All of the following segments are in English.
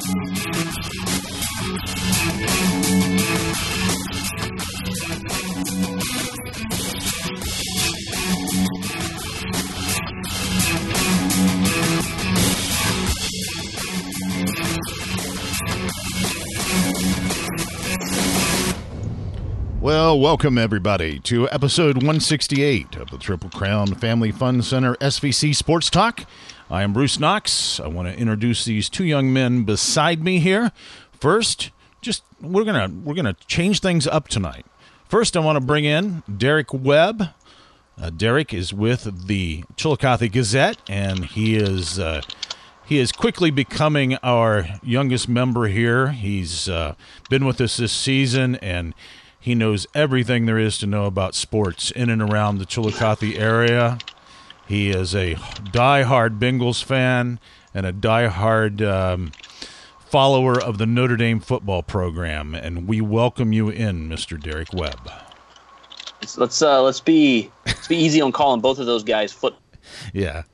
Well, welcome everybody to episode 168 of the Triple Crown Family Fun Center SVC Sports Talk. I am Bruce Knox. I want to introduce these two young men beside me here. First, we're gonna change things up tonight. First, I want to bring in Derek Webb. Derek is with the Chillicothe Gazette, and he is quickly becoming our youngest member here. He's been with us this season, and he knows everything there is to know about sports in and around the Chillicothe area. He is a diehard Bengals fan and a diehard follower of the Notre Dame football program. And we welcome you in, Mr. Derek Webb. Let's be easy on calling both of those guys foot. Yeah.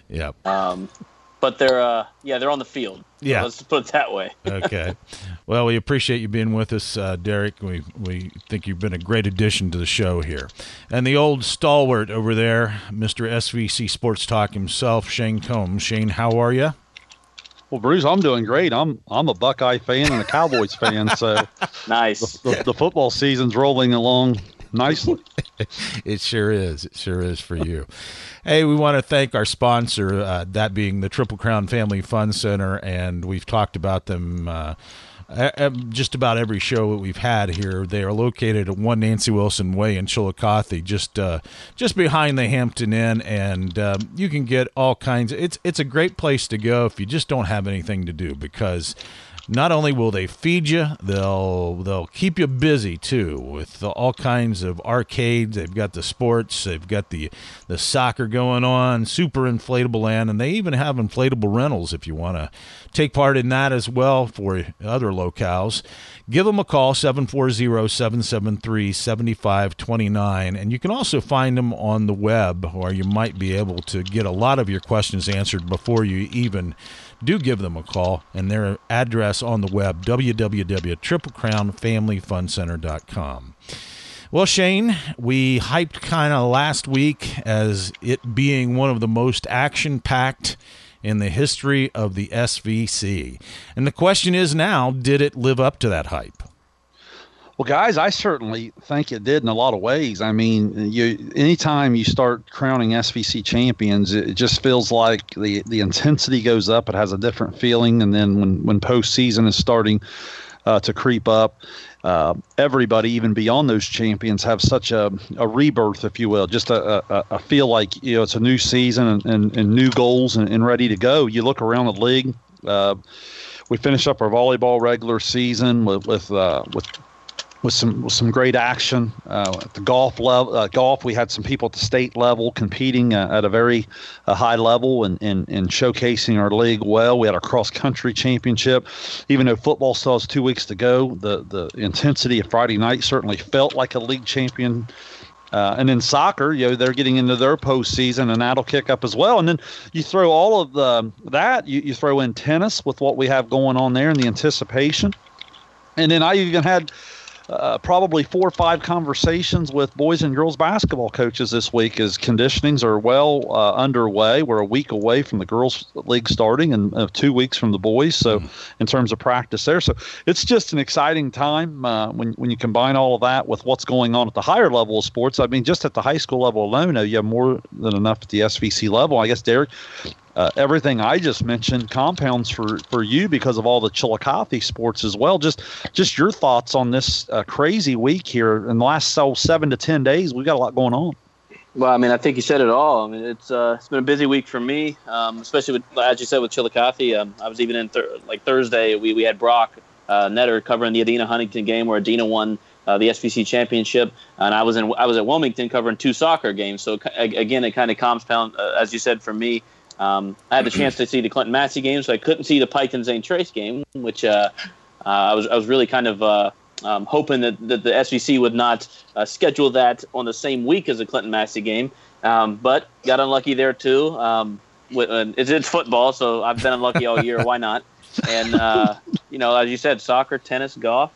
But they're on the field. Yeah. Let's put it that way. Okay. Well, we appreciate you being with us, Derek. We think you've been a great addition to the show here. And the old stalwart over there, Mr. SVC Sports Talk himself, Shane Combs. Shane, how are you? Well, Bruce, I'm doing great. I'm a Buckeye fan and a Cowboys fan, so nice. The football season's rolling along nicely. It sure is. It sure is for you. Hey, we want to thank our sponsor, that being the Triple Crown Family Fun Center, and we've talked about them just about every show that we've had here. They are located at 1 Nancy Wilson Way in Chillicothe, just behind the Hampton Inn, and you can get all kinds. It's a great place to go if you just don't have anything to do, because not only will they feed you, they'll keep you busy too with all kinds of arcades. They've got the sports, they've got the soccer going on, super inflatable land, and they even have inflatable rentals if you want to take part in that as well for other locales. Give them a call, 740-773-7529, and you can also find them on the web, or you might be able to get a lot of your questions answered before you even do give them a call, and their address on the web, www.triplecrownfamilyfuncenter.com. Well, Shane, we hyped kind of last week as it being one of the most action-packed in the history of the SVC. And the question is now, did it live up to that hype? Well, guys, I certainly think it did in a lot of ways. I mean, anytime you start crowning SVC champions, it just feels like the intensity goes up. It has a different feeling. And then when postseason is starting to creep up, everybody, even beyond those champions, have such a rebirth, if you will, just a feel like it's a new season and new goals and ready to go. You look around the league. We finish up our volleyball regular season with some great action. At the golf level, we had some people at the state level competing at a very high level and showcasing our league well. We had our cross country championship. Even though football still has 2 weeks to go, the intensity of Friday night certainly felt like a league champion. And in soccer, they're getting into their postseason, and that'll kick up as well. And then you throw all of that. You throw in tennis with what we have going on there and the anticipation. And then I even had probably 4 or 5 conversations with boys and girls basketball coaches this week as conditionings are well underway. We're a week away from the girls league starting and 2 weeks from the boys. So in terms of practice there, so it's just an exciting time when you combine all of that with what's going on at the higher level of sports. I mean, just at the high school level alone, you have more than enough at the SVC level. I guess, Derek, everything I just mentioned compounds for you because of all the Chillicothe sports as well. Just your thoughts on this crazy week here in the last 7 to 10 days. We've got a lot going on. Well, I mean, I think you said it all. I mean, it's been a busy week for me, especially with, as you said, with Chillicothe. I was even in Thursday. We had Brock Netter covering the Adina Huntington game where Adina won the SVC championship, and I was at Wilmington covering 2 soccer games. So again, it kind of compounds, as you said, for me. I had the chance to see the Clinton Massey game, so I couldn't see the Piketon St. Trace game, which I was really kind of hoping that the SVC would not schedule that on the same week as the Clinton Massey game, but got unlucky there too. It's football, so I've been unlucky all year. Why not? And as you said, soccer, tennis, golf,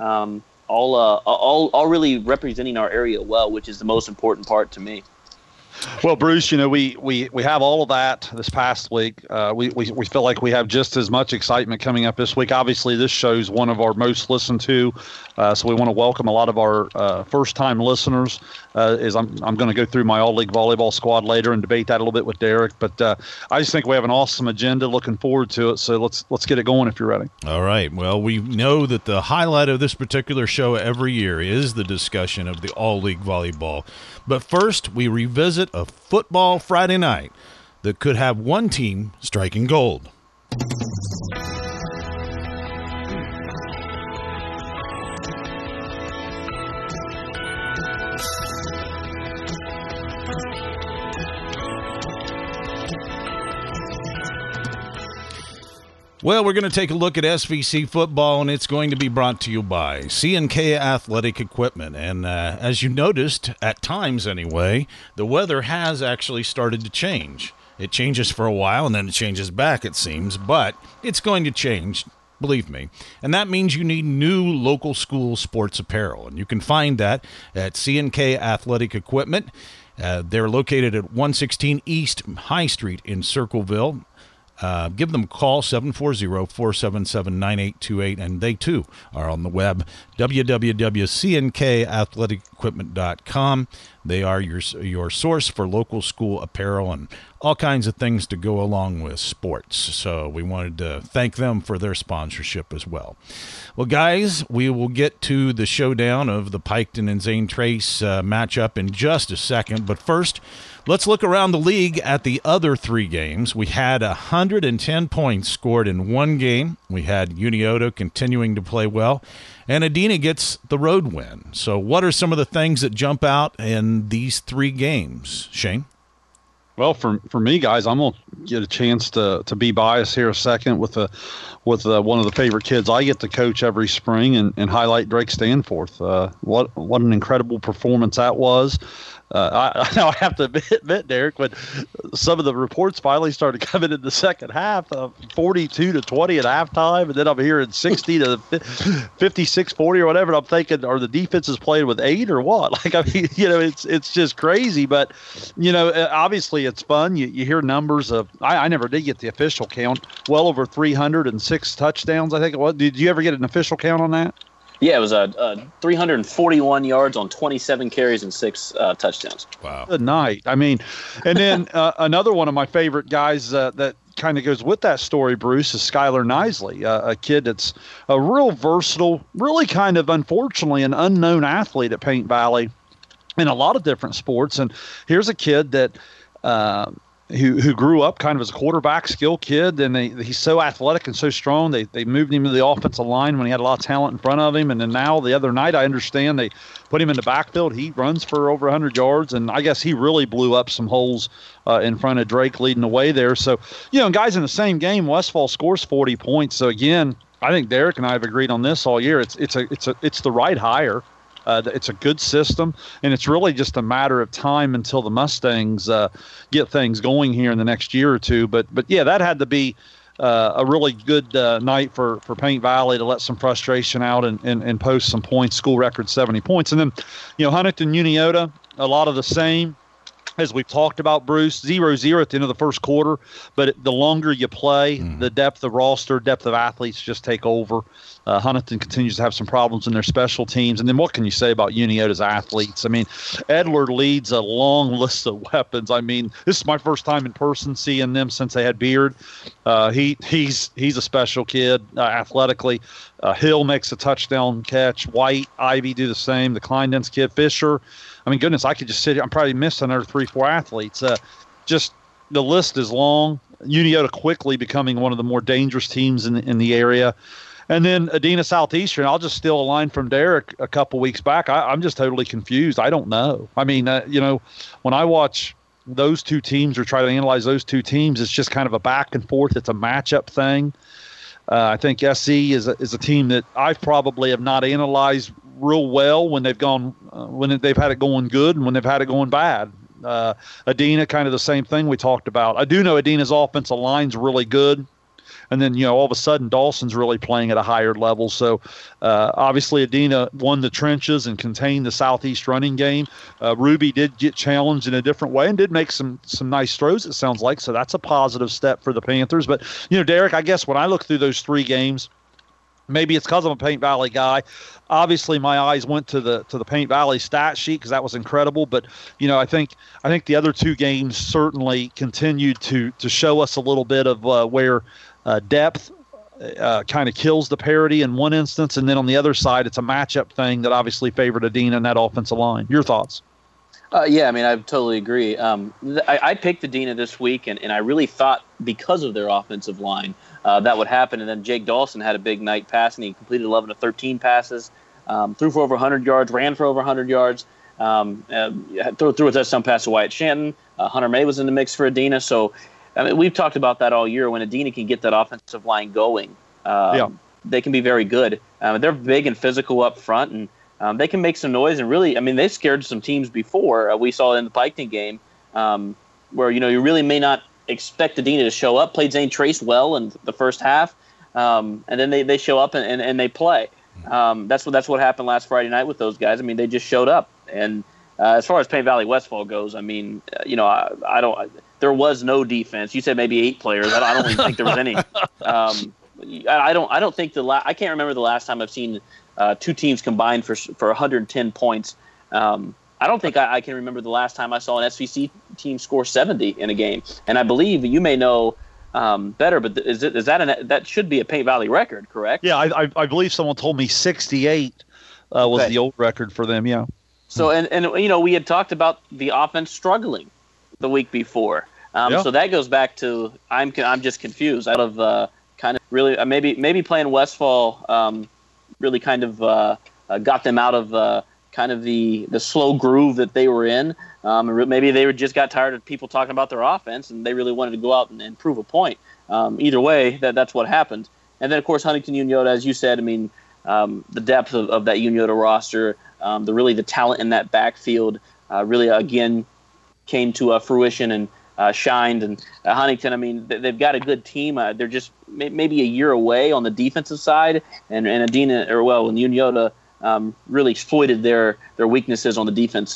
all really representing our area well, which is the most important part to me. Well, Bruce, we have all of that this past week. We feel like we have just as much excitement coming up this week. Obviously, this show's one of our most listened to, so we want to welcome a lot of our first-time listeners. I'm going to go through my all-league volleyball squad later and debate that a little bit with Derek. But I just think we have an awesome agenda. Looking forward to it. So let's get it going if you're ready. All right. Well, we know that the highlight of this particular show every year is the discussion of the all-league volleyball. But first, we revisit a football Friday night that could have one team striking gold. Well, we're going to take a look at SVC football, and it's going to be brought to you by C&K Athletic Equipment. And as you noticed, at times anyway, the weather has actually started to change. It changes for a while, and then it changes back, it seems. But it's going to change, believe me. And that means you need new local school sports apparel. And you can find that at C&K Athletic Equipment. They're located at 116 East High Street in Circleville. Give them a call, 740-477-9828, and they, too, are on the web, www.cnkathletic.equipment.com. They are your source for local school apparel and all kinds of things to go along with sports. So we wanted to thank them for their sponsorship as well. Well, guys, we will get to the showdown of the Piketon and Zane Trace matchup in just a second. But first, let's look around the league at the other three games. We had 110 points scored in one game. We had Unioto continuing to play well, and Adena gets the road win. So what are some of the things that jump out in these three games, Shane? Well, for me, guys, I'm gonna get a chance to be biased here a second with one of the favorite kids I get to coach every spring and highlight Drake Stanforth. What an incredible performance that was. I know I have to admit, Derek, when some of the reports finally started coming in the second half, 42-20 at halftime, and then I'm hearing 60-56-40 or whatever, and I'm thinking, are the defenses playing with 8 or what? Like, I mean, it's just crazy. But, obviously it's fun. You hear numbers of – I never did get the official count. Well over 306 touchdowns, I think it was. Did you ever get an official count on that? Yeah, it was 341 yards on 27 carries and 6 touchdowns. Wow. Good night. I mean, and then another one of my favorite guys that kind of goes with that story, Bruce, is Skylar Nisley, a kid that's a real versatile, really kind of, unfortunately, an unknown athlete at Paint Valley in a lot of different sports. And here's a kid that who grew up kind of as a quarterback skill kid, and he's so athletic and so strong. They moved him to the offensive line when he had a lot of talent in front of him, and then now the other night I understand they put him in the backfield. He runs for over 100 yards, and I guess he really blew up some holes in front of Drake leading the way there. So, guys, in the same game, Westfall scores 40 points. So again, I think Derek and I have agreed on this all year. It's the right hire. It's a good system, and it's really just a matter of time until the Mustangs get things going here in the next year or two. But yeah, that had to be a really good night for Paint Valley to let some frustration out and post some points, school record 70 points. And then, Huntington Uniota, a lot of the same. As we've talked about, Bruce, 0-0 at the end of the first quarter. But the longer you play, the depth of roster, depth of athletes just take over. Huntington continues to have some problems in their special teams. And then what can you say about Uniota's athletes? I mean, Edler leads a long list of weapons. I mean, this is my first time in person seeing them since they had Beard. He's a special kid athletically. Hill makes a touchdown catch. White, Ivy do the same. The Kleinden's kid, Fisher. I mean, goodness, I could just sit here. I'm probably missing another 3-4 athletes. Just the list is long. Uniota quickly becoming one of the more dangerous teams in the area. And then Adena Southeastern, I'll just steal a line from Derek a couple weeks back. I'm just totally confused. I don't know. I mean, when I watch those two teams or try to analyze those two teams, it's just kind of a back and forth. It's a matchup thing. I think SE is a team that I probably have not analyzed real well when they've gone when they've had it going good and when they've had it going bad. Adina, kind of the same thing we talked about. I do know Adina's offensive line's really good. And then, all of a sudden, Dawson's really playing at a higher level. So, obviously, Adina won the trenches and contained the Southeast running game. Ruby did get challenged in a different way and did make some nice throws, it sounds like. So that's a positive step for the Panthers. But, Derek, I guess when I look through those three games, maybe it's because I'm a Paint Valley guy. Obviously, my eyes went to the Paint Valley stat sheet because that was incredible. But I think the other two games certainly continued to show us a little bit of where depth kind of kills the parity in one instance, and then on the other side, it's a matchup thing that obviously favored Adina and that offensive line. Your thoughts? Yeah, I mean, I totally agree. I picked Adina this week, and I really thought because of their offensive line that would happen. And then Jake Dawson had a big night passing. He completed 11 of 13 passes, threw for over 100 yards, ran for over 100 yards, threw a touchdown pass to Wyatt Shanton. Hunter May was in the mix for Adina. So, I mean, we've talked about that all year. When Adina can get that offensive line going, they can be very good. They're big and physical up front, and they can make some noise. And really, I mean, they scared some teams before. We saw it in the Piketon game where, you really may not expect Adina to show up. Played Zane Trace well in the first half, and then they show up and they play. That's what happened last Friday night with those guys. I mean, they just showed up. And as far as Paint Valley Westfall goes, I mean, I don't. There was no defense. You said maybe 8 players. I don't even think there was any. I don't think I can't remember the last time I've seen two teams combined for 110 points. I don't think I can remember the last time I saw an SVC team score 70 in a game. And I believe you may know better, but that should be a Paint Valley record, correct? Yeah, I believe someone told me 68 was the old record for them. Yeah. So and we had talked about the offense struggling the week before. So that goes back to I'm just confused. Out of kind of really maybe playing Westfall really kind of got them out of kind of the slow groove that they were in. Maybe they just got tired of people talking about their offense and they really wanted to go out and prove a point. Either way, that's what happened. And then of course Huntington Uniota, as you said, I mean the depth of that Uniota roster, the talent in that backfield really again came to fruition and shined. And Huntington, I mean, they've got a good team. They're just maybe a year away on the defensive side, and Adina, and Uniota really exploited their weaknesses on the defense.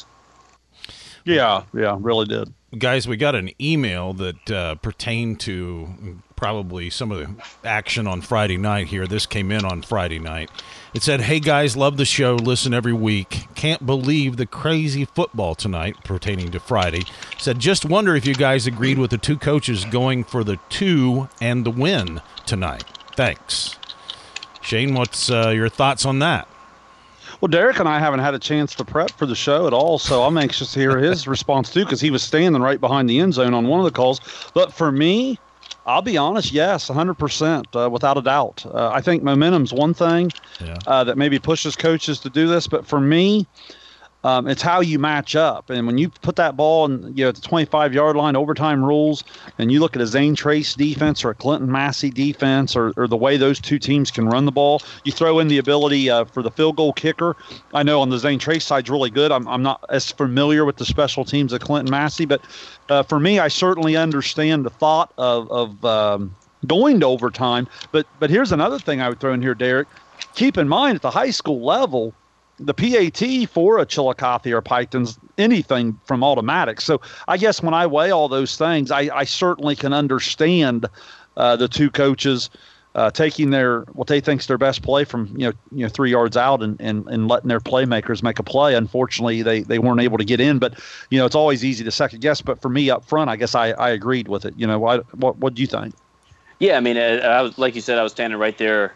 Yeah, really did. Guys, we got an email that pertained to probably some of the action on Friday night here. This came in on Friday night. It said, "Hey guys, love the show, listen every week. Can't believe the crazy football tonight," pertaining to Friday. Said, "Just wonder if you guys agreed with the two coaches going for the 2 and the win tonight. Thanks." Shane, what's your thoughts on that? Well, Derek and I haven't had a chance to prep for the show at all, so I'm anxious to hear his response too, because he was standing right behind the end zone on one of the calls. But for me, I'll be honest, yes, 100%, without a doubt. I think momentum's one thing that maybe pushes coaches to do this, but for me, it's how you match up. And when you put that ball in, at the 25-yard line, overtime rules, and you look at a Zane Trace defense or a Clinton Massey defense or the way those two teams can run the ball, you throw in the ability for the field goal kicker. I know on the Zane Trace side's really good. I'm not as familiar with the special teams of Clinton Massey, but for me, I certainly understand the thought of going to overtime. But here's another thing I would throw in here, Derek. Keep in mind, at the high school level, the PAT for a Chillicothe or Piketon's anything from automatic. So I guess when I weigh all those things, I certainly can understand the two coaches taking what they think's their best play from 3 yards out and letting their playmakers make a play. Unfortunately, they weren't able to get in, but it's always easy to second guess. But for me up front, I guess I agreed with it. What do you think? Yeah, I mean, I was, like you said, I was standing right there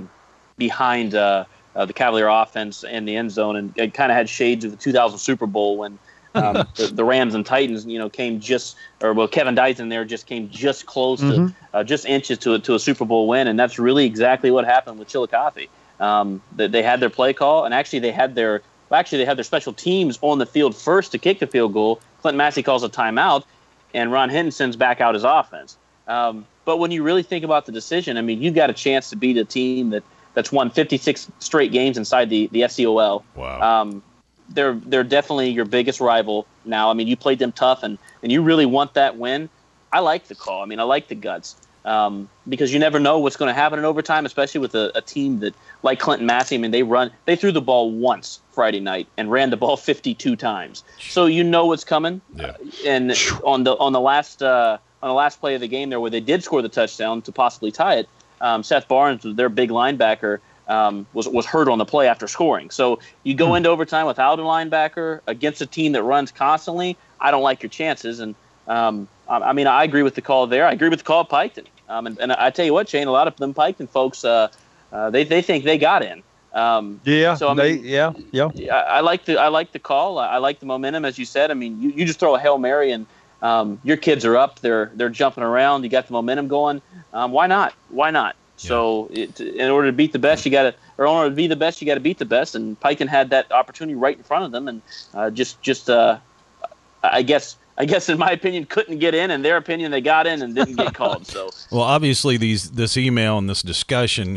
behind the Cavalier offense in the end zone, and it kind of had shades of the 2000 Super Bowl when the Rams and Titans, came Kevin Dyson there just came just close to just inches to a Super Bowl win, and that's really exactly what happened with Chillicothe. They had their play call, and actually they had their special teams on the field first to kick the field goal. Clinton Massey calls a timeout, and Ron Hinton sends back out his offense. But when you really think about the decision, I mean, you got a chance to beat a team that's won 56 straight games inside the SCOL. Wow. They're definitely your biggest rival. now. I mean, you played them tough, and you really want that win. I like the call. I mean, I like the guts. Because you never know what's going to happen in overtime, especially with a team that, like Clinton Massey, I mean, they threw the ball once Friday night and ran the ball 52 times. So you know what's coming. Yeah. And on the last play of the game there, where they did score the touchdown to possibly tie it, Seth Barnes, their big linebacker, was hurt on the play after scoring. So you go into overtime without a linebacker against a team that runs constantly. I don't like your chances. And I mean, I agree with the call there. I agree with the call of Piketon. And I tell you what, Shane, a lot of them Piketon folks, they think they got in. So I mean, I like the call. I like the momentum, as you said. I mean, you just throw a Hail Mary and your kids are up. They're jumping around. You got the momentum going. Why not? Yeah. So in order to beat the best, in order to be the best, you got to beat the best. And Piketon had that opportunity right in front of them, and I guess, in my opinion, couldn't get in. In their opinion, they got in and didn't get called. So, well, obviously, this email and this discussion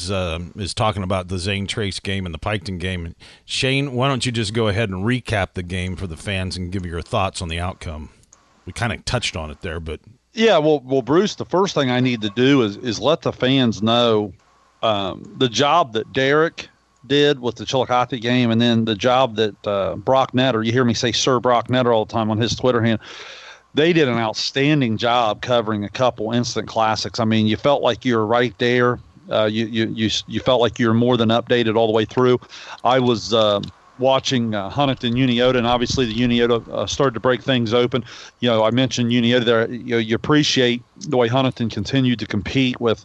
is talking about the Zane Trace game and the Piketon game. Shane, why don't you just go ahead and recap the game for the fans and give your thoughts on the outcome? We kind of touched on it there, but yeah. Well, Bruce, the first thing I need to do is let the fans know the job that Derek did with the Chillicothe game, and then the job that Brock Netter, you hear me say Sir Brock Netter all the time on his Twitter handle, they did an outstanding job covering a couple instant classics. I mean, you felt like you were right there. You felt like you were more than updated all the way through. I was watching Huntington Uniota, and obviously the Uniota started to break things open. You know, I mentioned Uniota there. You appreciate the way Huntington continued to compete with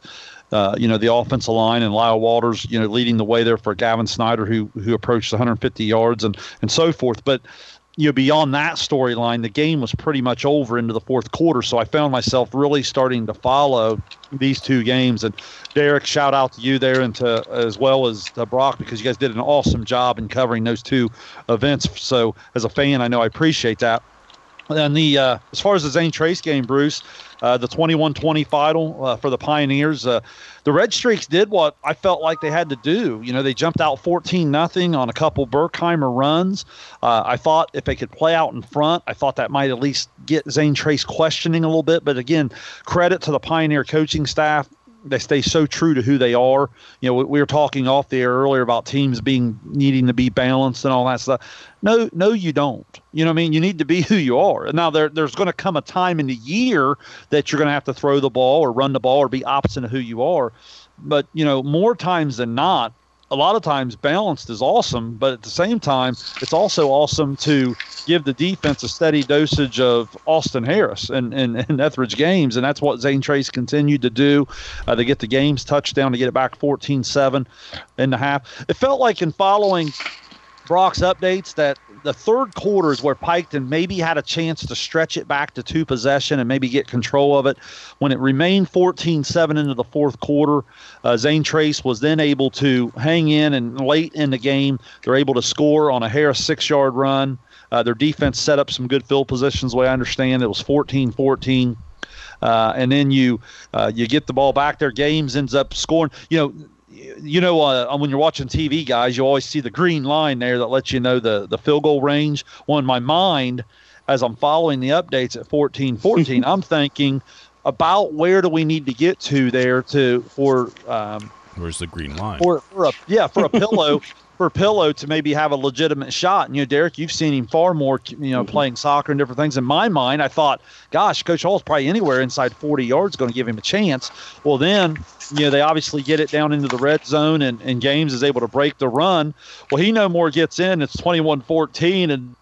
the offensive line, and Lyle Walters, leading the way there for Gavin Snyder, who approached 150 yards and so forth. But, beyond that storyline, the game was pretty much over into the fourth quarter. So I found myself really starting to follow these two games. And Derek, shout out to you there, and as well as Brock, because you guys did an awesome job in covering those two events. So as a fan, I know I appreciate that. And as far as the Zane Trace game, Bruce, the 21-20 final for the Pioneers, the Red Streaks did what I felt like they had to do. They jumped out 14-0 on a couple Berkheimer runs. I thought if they could play out in front, I thought that might at least get Zane Trace questioning a little bit. But again, credit to the Pioneer coaching staff. They stay so true to who they are. We were talking off the air earlier about teams needing to be balanced and all that stuff. No, you don't. You know what I mean? You need to be who you are. Now, there's going to come a time in the year that you're going to have to throw the ball or run the ball or be opposite of who you are. But, more times than not, a lot of times balanced is awesome, but at the same time, it's also awesome to give the defense a steady dosage of Austin Harris and Etheridge games, and that's what Zane Trace continued to do. They get the game's touchdown to get it back 14-7 in the half. It felt like in following Brock's updates that the third quarter is where Piketon maybe had a chance to stretch it back to two possession and maybe get control of it. When it remained 14-7 into the fourth quarter, Zane Trace was then able to hang in, and late in the game, they're able to score on a Harris 6-yard run. Their defense set up some good field positions, the way I understand. It was 14-14. And then you get the ball back there. Games ends up scoring. When you're watching TV, guys, you always see the green line there that lets you know the field goal range. Well, in my mind, as I'm following the updates at 14-14, I'm thinking about where do we need to get to there for where's the green line? For a pillow. For Pillow to maybe have a legitimate shot. And, Derek, you've seen him far more, playing soccer and different things. In my mind, I thought, gosh, Coach Hall's probably anywhere inside 40 yards going to give him a chance. Well, then, they obviously get it down into the red zone, and Games is able to break the run. Well, he no more gets in. It's 21-14, and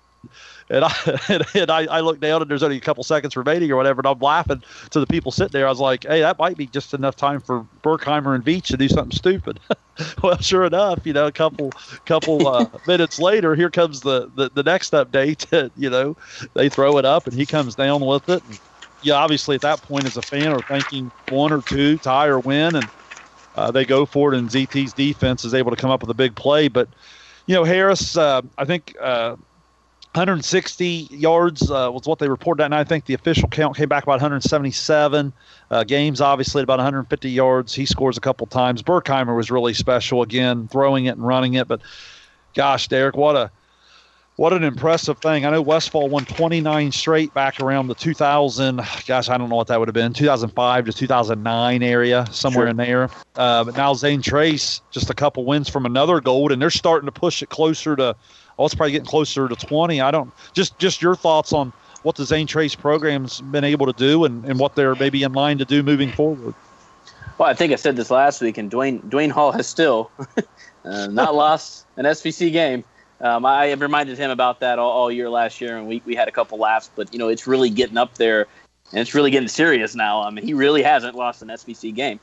I look down, and there's only a couple seconds remaining or whatever, and I'm laughing to the people sitting there. I was like, hey, that might be just enough time for Berkheimer and Veach to do something stupid. Well, sure enough, a couple minutes later, here comes the next update. They throw it up, and he comes down with it. And, obviously at that point as a fan are thinking one or two, tie or win, and they go for it, and ZT's defense is able to come up with a big play. But, Harris, I think 160 yards was what they reported that, and I think the official count came back about 177. Games, obviously, at about 150 yards. He scores a couple times. Berkheimer was really special, again, throwing it and running it. But, gosh, Derek, what What an impressive thing. I know Westfall won 29 straight back around the 2000, gosh, I don't know what that would have been, 2005 to 2009 area, somewhere in there. But now Zane Trace, just a couple wins from another gold, and they're starting to push it closer to, it's probably getting closer to 20. Just your thoughts on what the Zane Trace program's been able to do and what they're maybe in line to do moving forward. Well, I think I said this last week, and Dwayne Hall has still not lost an SVC game. I have reminded him about that all year last year, and we had a couple laughs. But it's really getting up there, and it's really getting serious now. I mean, he really hasn't lost an SVC game.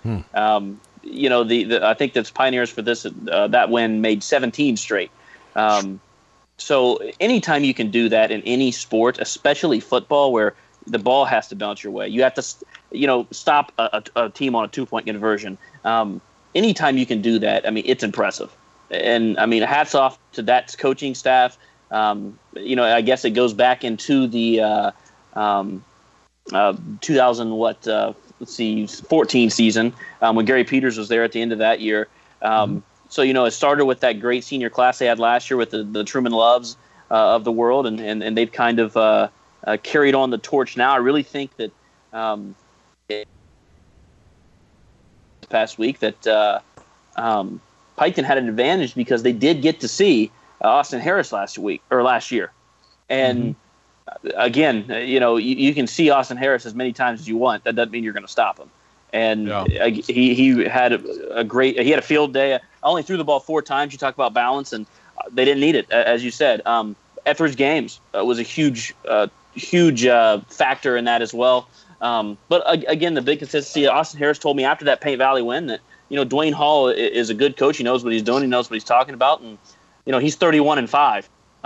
I think that's Pioneers for this that win made 17 straight. So anytime you can do that in any sport, especially football, where the ball has to bounce your way, you have to stop a team on a 2-point conversion. Anytime you can do that, I mean, it's impressive. And, I mean, hats off to that coaching staff. I guess it goes back into the 14 season when Gary Peters was there at the end of that year. So, it started with that great senior class they had last year with the Truman Loves of the world, and they've kind of carried on the torch now. I really think that this past week that Piketon had an advantage because they did get to see Austin Harris last year. And again, you can see Austin Harris as many times as you want. That doesn't mean you're going to stop him. And he had he had a field day. I only threw the ball 4 times. You talk about balance, and they didn't need it, as you said. Etheridge Games was a huge factor in that as well. But again, the big consistency. Austin Harris told me after that Paint Valley win that Dwayne Hall is a good coach. He knows what he's doing. He knows what he's talking about, and he's 31-5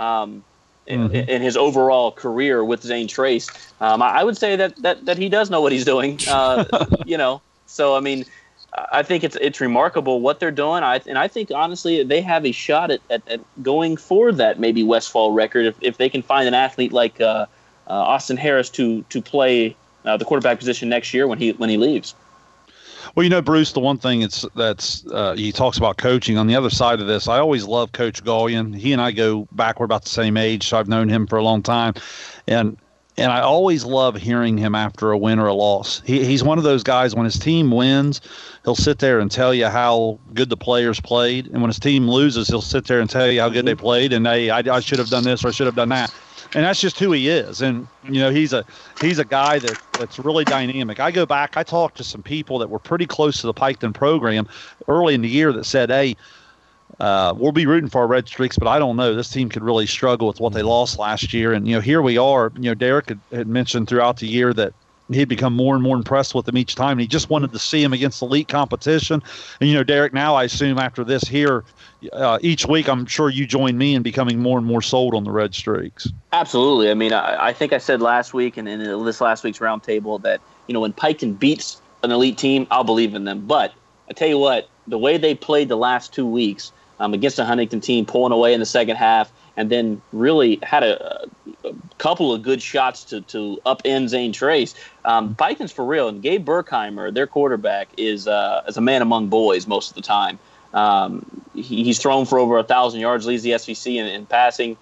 in his overall career with Zane Trace. I would say that he does know what he's doing. So I mean, I think it's remarkable what they're doing. I think honestly they have a shot at going for that maybe Westfall record if they can find an athlete like Austin Harris to play the quarterback position next year when he leaves. Well, Bruce, the one thing he talks about coaching. On the other side of this, I always love Coach Gaulian. He and I go back. We're about the same age, so I've known him for a long time. And I always love hearing him after a win or a loss. He's one of those guys, when his team wins, he'll sit there and tell you how good the players played. And when his team loses, he'll sit there and tell you how good they played. And I should have done this or I should have done that. And that's just who he is. And, he's a guy that's really dynamic. I go back, I talked to some people that were pretty close to the Piketon program early in the year that said, hey, we'll be rooting for our Red Streaks, but I don't know. This team could really struggle with what they lost last year. And, here we are. Derek had mentioned throughout the year that he'd become more and more impressed with them each time. And he just wanted to see him against elite competition. And, Derek, now I assume after this here, each week, I'm sure you join me in becoming more and more sold on the Red Streaks. Absolutely. I mean, I think I said last week and in this last week's roundtable that, when Piketon beats an elite team, I'll believe in them. But I tell you what, the way they played the last 2 weeks against the Huntington team, pulling away in the second half, and then really had a couple of good shots to upend Zane Trace. Piketon's for real, and Gabe Burkheimer, their quarterback, is a man among boys most of the time. He's thrown for over 1,000 yards, leads the SVC in passing.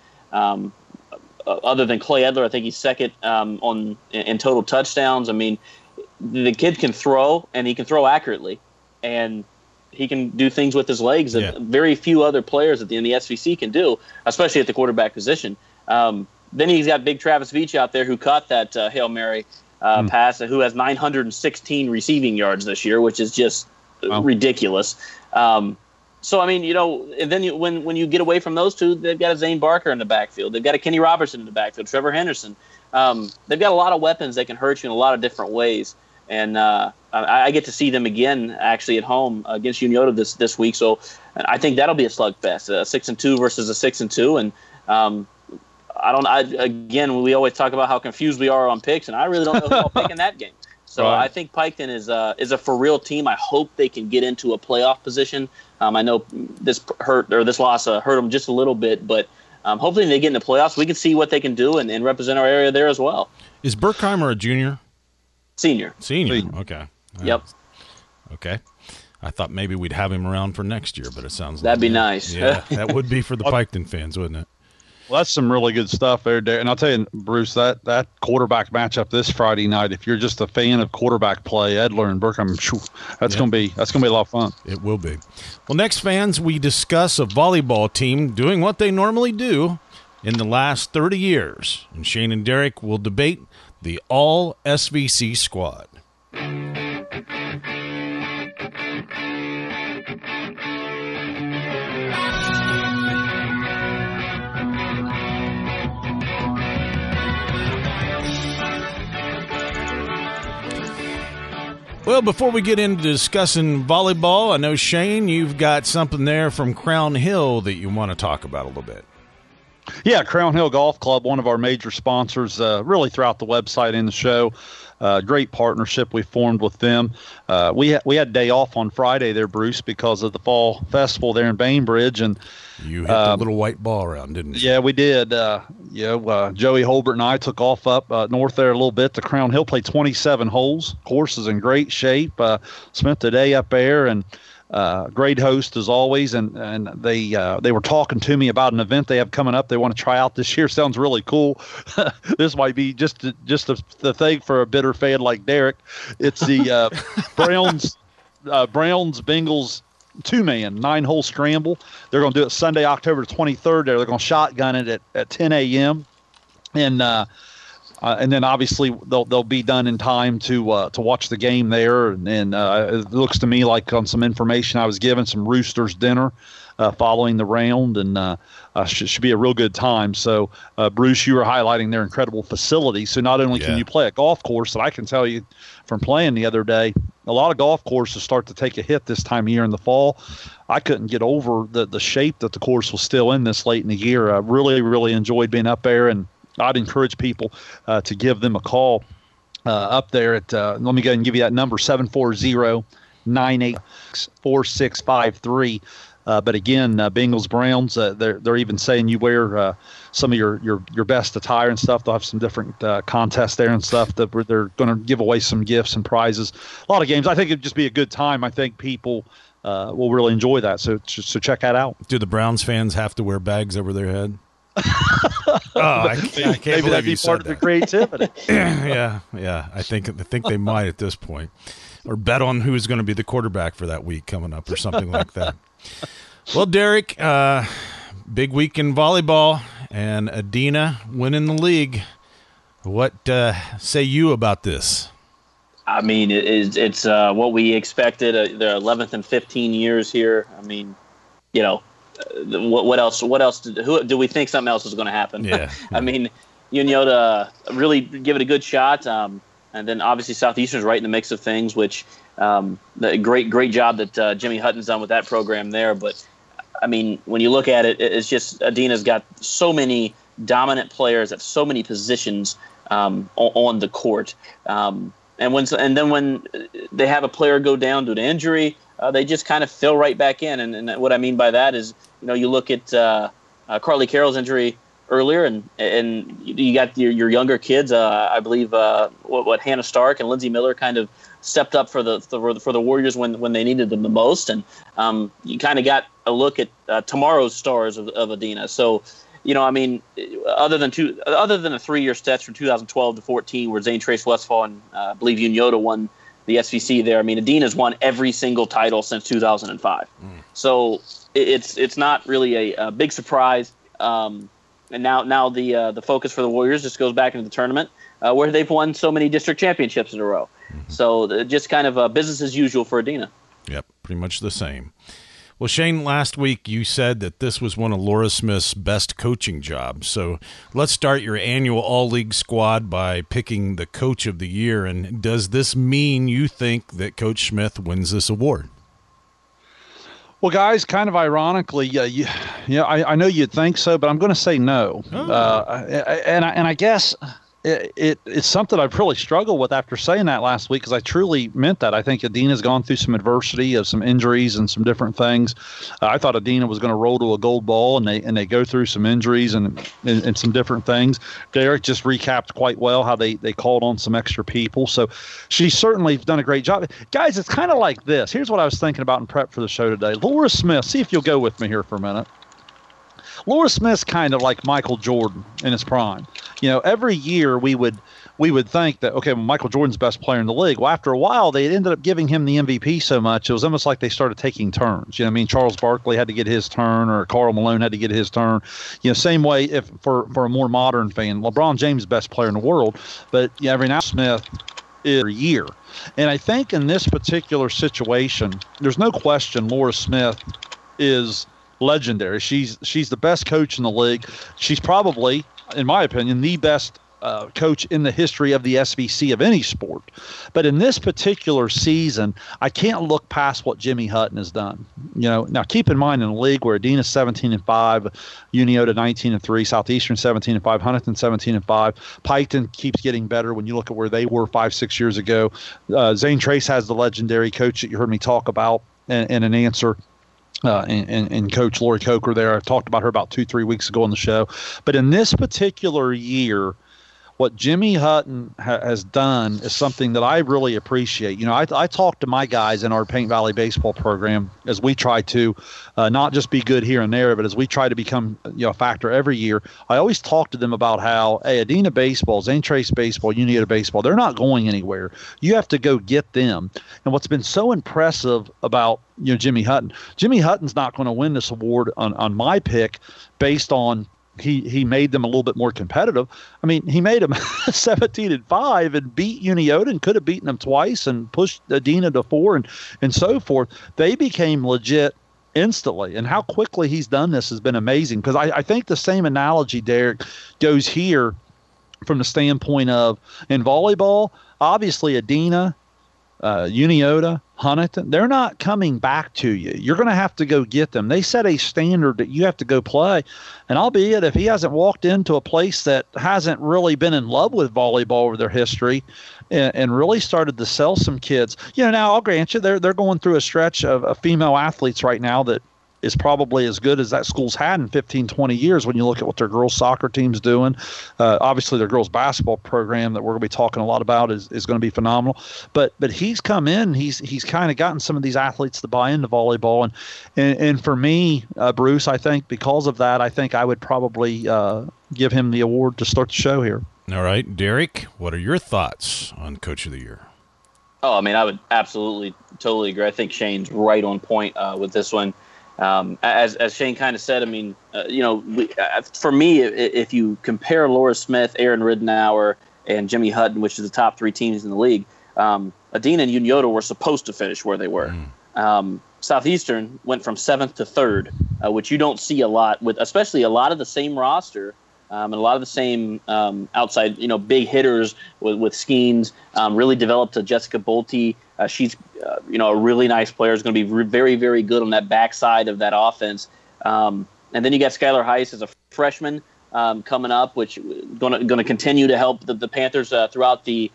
Other than Clay Edler, I think he's second in total touchdowns. I mean, the kid can throw, and he can throw accurately, and he can do things with his legs that very few other players in the SVC can do, especially at the quarterback position. Then he's got big Travis Veach out there who caught that Hail Mary pass, who has 916 receiving yards this year, which is just ridiculous. So, I mean, and then when you get away from those two, they've got a Zane Barker in the backfield. They've got a Kenny Robertson in the backfield, Trevor Henderson. They've got a lot of weapons that can hurt you in a lot of different ways. And I get to see them again, actually, at home against Unioto this week. So I think that'll be a slugfest, a 6-2 versus a 6-2. And again, we always talk about how confused we are on picks, and I really don't know who I'll pick in that game. So I think Piketon is a for real team. I hope they can get into a playoff position. I know this loss hurt them just a little bit, but hopefully they get in the playoffs. We can see what they can do and represent our area there as well. Is Burkheimer a junior? Senior. Okay. Yep. Okay. I thought maybe we'd have him around for next year, but it sounds like that'd be nice. Yeah, that would be for the Piketon fans, wouldn't it? Well, that's some really good stuff there, Derek. And I'll tell you, Bruce, that quarterback matchup this Friday night, if you're just a fan of quarterback play, Edler and Burkham, that's gonna be a lot of fun. It will be. Well, next, fans, we discuss a volleyball team doing what they normally do in the last 30 years. And Shane and Derek will debate the all SVC squad. Well, before we get into discussing volleyball, I know, Shane, you've got something there from Crown Hill that you want to talk about a little bit. Yeah, Crown Hill Golf Club, one of our major sponsors, really throughout the website and the show. Great partnership we formed with them. We had day off on Friday there, Bruce, because of the fall festival there in Bainbridge, and you hit the little white ball around, didn't you? Yeah, we did. Joey Holbert and I took off up north there a little bit to Crown Hill, played 27 holes. Course is in great shape. Spent the day up there, and great host as always. And they were talking to me about an event they have coming up they want to try out this year. Sounds really cool. This might be just the thing for a bitter fan like Derek. It's the Browns Bengals 2-man 9-hole scramble. They're going to do it Sunday, October 23rd. They're going to shotgun it at 10 a.m. And then obviously they'll be done in time to watch the game there. And it looks to me like on some information I was given, some Roosters dinner following the round, and should be a real good time. So, Bruce, you were highlighting their incredible facility. So not only can you play a golf course, that I can tell you from playing the other day, a lot of golf courses start to take a hit this time of year in the fall. I couldn't get over the shape that the course was still in this late in the year. I really, really enjoyed being up there, and I'd encourage people to give them a call up there at, let me go ahead and give you that number, 740-986-4653. But again, Bengals Browns, they're even saying you wear some of your best attire and stuff. They'll have some different contests there and stuff that they're going to give away some gifts and prizes. A lot of games. I think it'd just be a good time. I think people will really enjoy that. So check that out. Do the Browns fans have to wear bags over their head? I can't Maybe believe that'd be you part said of the creativity. Yeah. I think they might at this point, or bet on who's going to be the quarterback for that week coming up, or something like that. Well, Derek, big week in volleyball, and Adina winning the league. What say you about this? I mean, it's what we expected. They're 11th in 15 years here. I mean, what else? Who do we think something else is going to happen? Yeah. I mean, to really give it a good shot. And then obviously Southeastern's right in the mix of things, which the great job that Jimmy Hutton's done with that program there. But I mean, when you look at it, it's just Adina's got so many dominant players at so many positions on the court. And then when they have a player go down due to injury, they just kind of fill right back in. And what I mean by that is, you look at Carly Carroll's injury earlier, and you got your younger kids. I believe what Hannah Stark and Lindsay Miller kind of stepped up for the Warriors when they needed them the most, and you kind of got a look at tomorrow's stars of Adina. So, I mean, other than a 3-year stretch from 2012 to 14, where Zane Trace Westfall and I believe Yoda won the SVC there. I mean, Adina's won every single title since 2005. So it's not really a big surprise. And now the focus for the Warriors just goes back into the tournament, where they've won so many district championships in a row. So just kind of business as usual for Adina. Yep, pretty much the same. Well, Shane, last week you said that this was one of Laura Smith's best coaching jobs. So let's start your annual All-League squad by picking the Coach of the Year. And does this mean you think that Coach Smith wins this award? Well, guys, kind of ironically, I know you'd think so, but I'm going to say no. And I guess it's something I've really struggled with after saying that last week, because I truly meant that. I think Adina's gone through some adversity of some injuries and some different things. I thought Adina was going to roll to a gold ball, and they go through some injuries and some different things. Derek just recapped quite well how they called on some extra people. So she's certainly done a great job. Guys, it's kind of like this. Here's what I was thinking about in prep for the show today. Laura Smith, see if you'll go with me here for a minute. Laura Smith's kind of like Michael Jordan in his prime. Every year we would think that, okay, well, Michael Jordan's the best player in the league. Well, after a while, they ended up giving him the MVP so much, it was almost like they started taking turns. Charles Barkley had to get his turn, or Karl Malone had to get his turn. Same way if for a more modern fan, LeBron James is the best player in the world, but every now Smith is a year. And I think in this particular situation, there's no question Laura Smith is legendary. She's the best coach in the league. She's probably, in my opinion, the best coach in the history of the SVC of any sport. But in this particular season, I can't look past what Jimmy Hutton has done. Now keep in mind in a league where Adina 17-5, Uniota 19-3, Southeastern 17-5, Huntington 17-5, Piketon keeps getting better when you look at where they were 5-6 years ago. Zane Trace has the legendary coach that you heard me talk about in an answer. And Coach Lori Coker there. I talked about her about 2-3 weeks ago on the show. But in this particular year, what Jimmy Hutton has done is something that I really appreciate. I talk to my guys in our Paint Valley baseball program as we try to not just be good here and there, but as we try to become a factor every year. I always talk to them about how, hey, Adina baseball, Zane Trace baseball, Uniota baseball, they're not going anywhere. You have to go get them. And what's been so impressive about Jimmy Hutton's not going to win this award on my pick based on he made them a little bit more competitive. I mean, he made them 17-5 and beat Uniota and could have beaten them twice and pushed Adina to 4 and so forth. They became legit instantly. And how quickly he's done this has been amazing, because I think the same analogy, Derek, goes here from the standpoint of in volleyball, obviously Adina, Uniota, Huntington, they're not coming back to you. You're going to have to go get them. They set a standard that you have to go play. And albeit if he hasn't walked into a place that hasn't really been in love with volleyball over their history and really started to sell some kids, now I'll grant you they're going through a stretch of female athletes right now that is probably as good as that school's had in 15, 20 years when you look at what their girls soccer team's doing. Obviously, their girls basketball program that we're going to be talking a lot about is going to be phenomenal. But he's come in, he's kind of gotten some of these athletes to buy into volleyball. And for me, Bruce, I think because of that, I think I would probably give him the award to start the show here. All right, Derek, what are your thoughts on Coach of the Year? Oh, I mean, I would absolutely, totally agree. I think Shane's right on point with this one. As Shane kind of said, I mean, for me, if you compare Laura Smith, Aaron Ridenour, and Jimmy Hutton, which is the top 3 teams in the league, Adina and Uniota were supposed to finish where they were. Southeastern went from 7th to 3rd, which you don't see a lot with, especially a lot of the same roster and a lot of the same outside, big hitters with Skeens. Really developed a Jessica Bolte. She's, a really nice player. Is going to be very, very good on that backside of that offense. And then you got Skylar Heiss as a freshman coming up, which going to continue to help the Panthers throughout the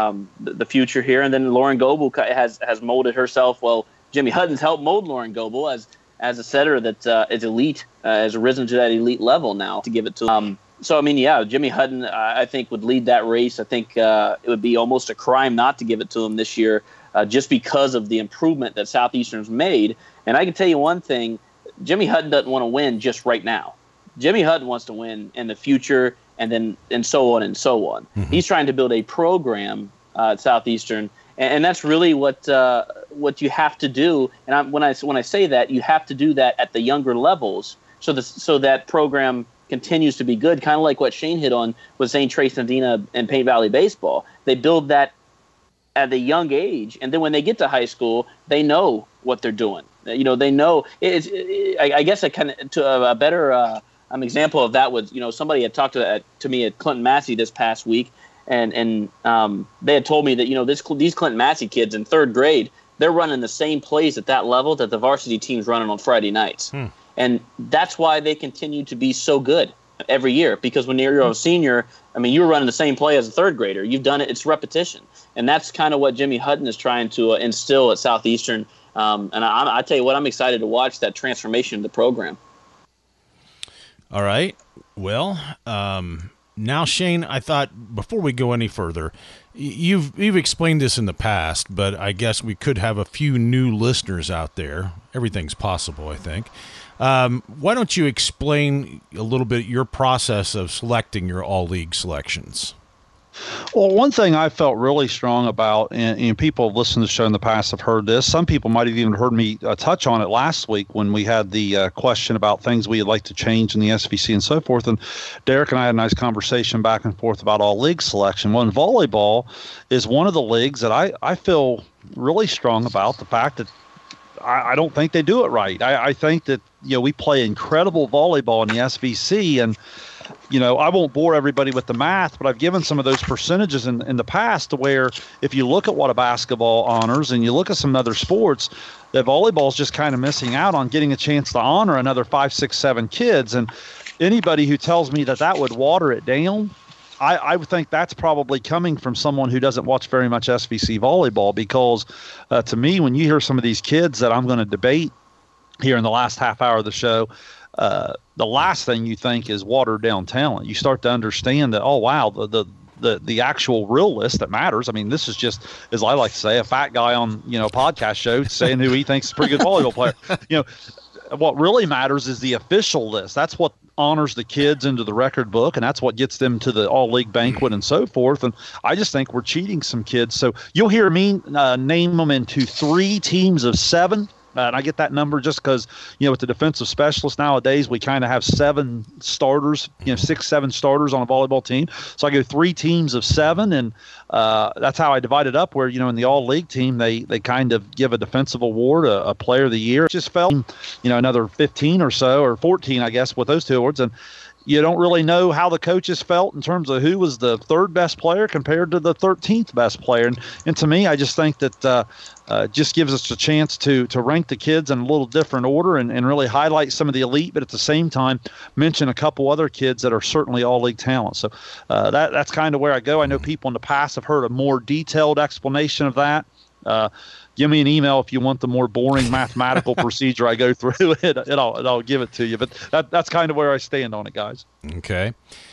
future here. And then Lauren Goebel has molded herself. Well, Jimmy Hutton's helped mold Lauren Goebel as a setter that is elite, has risen to that elite level now to give it to. So, I mean, yeah, Jimmy Hutton, I think, would lead that race. I think it would be almost a crime not to give it to him this year just because of the improvement that Southeastern's made. And I can tell you one thing, Jimmy Hutton doesn't want to win just right now. Jimmy Hutton wants to win in the future and so on and so on. Mm-hmm. He's trying to build a program at Southeastern, and that's really what you have to do. And when I say that, you have to do that at the younger levels so that program continues to be good, kind of like what Shane hit on with Zane Trace and Adina and Paint Valley baseball. They build that at a young age, and then when they get to high school, they know what they're doing. They know. I guess a better example of that was, somebody had talked to me at Clinton Massey this past week, and they had told me that these Clinton Massey kids in 3rd grade, they're running the same plays at that level that the varsity team's running on Friday nights. And that's why they continue to be so good every year, because when you're a senior, I mean, you were running the same play as a 3rd grader. You've done it. It's repetition. And that's kind of what Jimmy Hutton is trying to instill at Southeastern. And I tell you what, I'm excited to watch that transformation of the program. All right. Well, now, Shane, I thought before we go any further, you've explained this in the past, but I guess we could have a few new listeners out there. Everything's possible, I think. Why don't you explain a little bit your process of selecting your all-league selections? Well, one thing I felt really strong about, and people have listened to the show in the past have heard this. Some people might have even heard me touch on it last week when we had the question about things we'd like to change in the SVC and so forth. And Derek and I had a nice conversation back and forth about all league selection. Well, volleyball is one of the leagues that I feel really strong about the fact that I don't think they do it right. I think that, we play incredible volleyball in the SVC, and I won't bore everybody with the math, but I've given some of those percentages in the past to where if you look at what a basketball honors and you look at some other sports, that volleyball is just kind of missing out on getting a chance to honor another 5, 6, 7 kids. And anybody who tells me that would water it down, I would think that's probably coming from someone who doesn't watch very much SVC volleyball, because to me, when you hear some of these kids that I'm going to debate here in the last half hour of the show, the last thing you think is watered down talent. You start to understand that, oh, wow, the actual real list that matters. I mean, this is just, as I like to say, a fat guy on, a podcast show saying who he thinks is a pretty good volleyball player. What really matters is the official list. That's what honors the kids into the record book, and that's what gets them to the all-league banquet and so forth. And I just think we're cheating some kids. So you'll hear me name them into 3 teams of 7. And I get that number just because, with the defensive specialist nowadays, we kind of have 7 starters, 6, 7 starters on a volleyball team. So I go 3 teams of 7, and that's how I divide it up, where, in the all-league team, they kind of give a defensive award, a player of the year. It just felt, another 15 or so, or 14, I guess, with those 2 awards. And you don't really know how the coaches felt in terms of who was the 3rd best player compared to the 13th best player. And to me, I just think that just gives us a chance to rank the kids in a little different order and really highlight some of the elite, but at the same time mention a couple other kids that are certainly all-league talent. So that's kind of where I go. I know people in the past have heard a more detailed explanation of that. Give me an email if you want the more boring mathematical procedure I go through it, and I'll give it to you. But that's kind of where I stand on it, guys. Okay.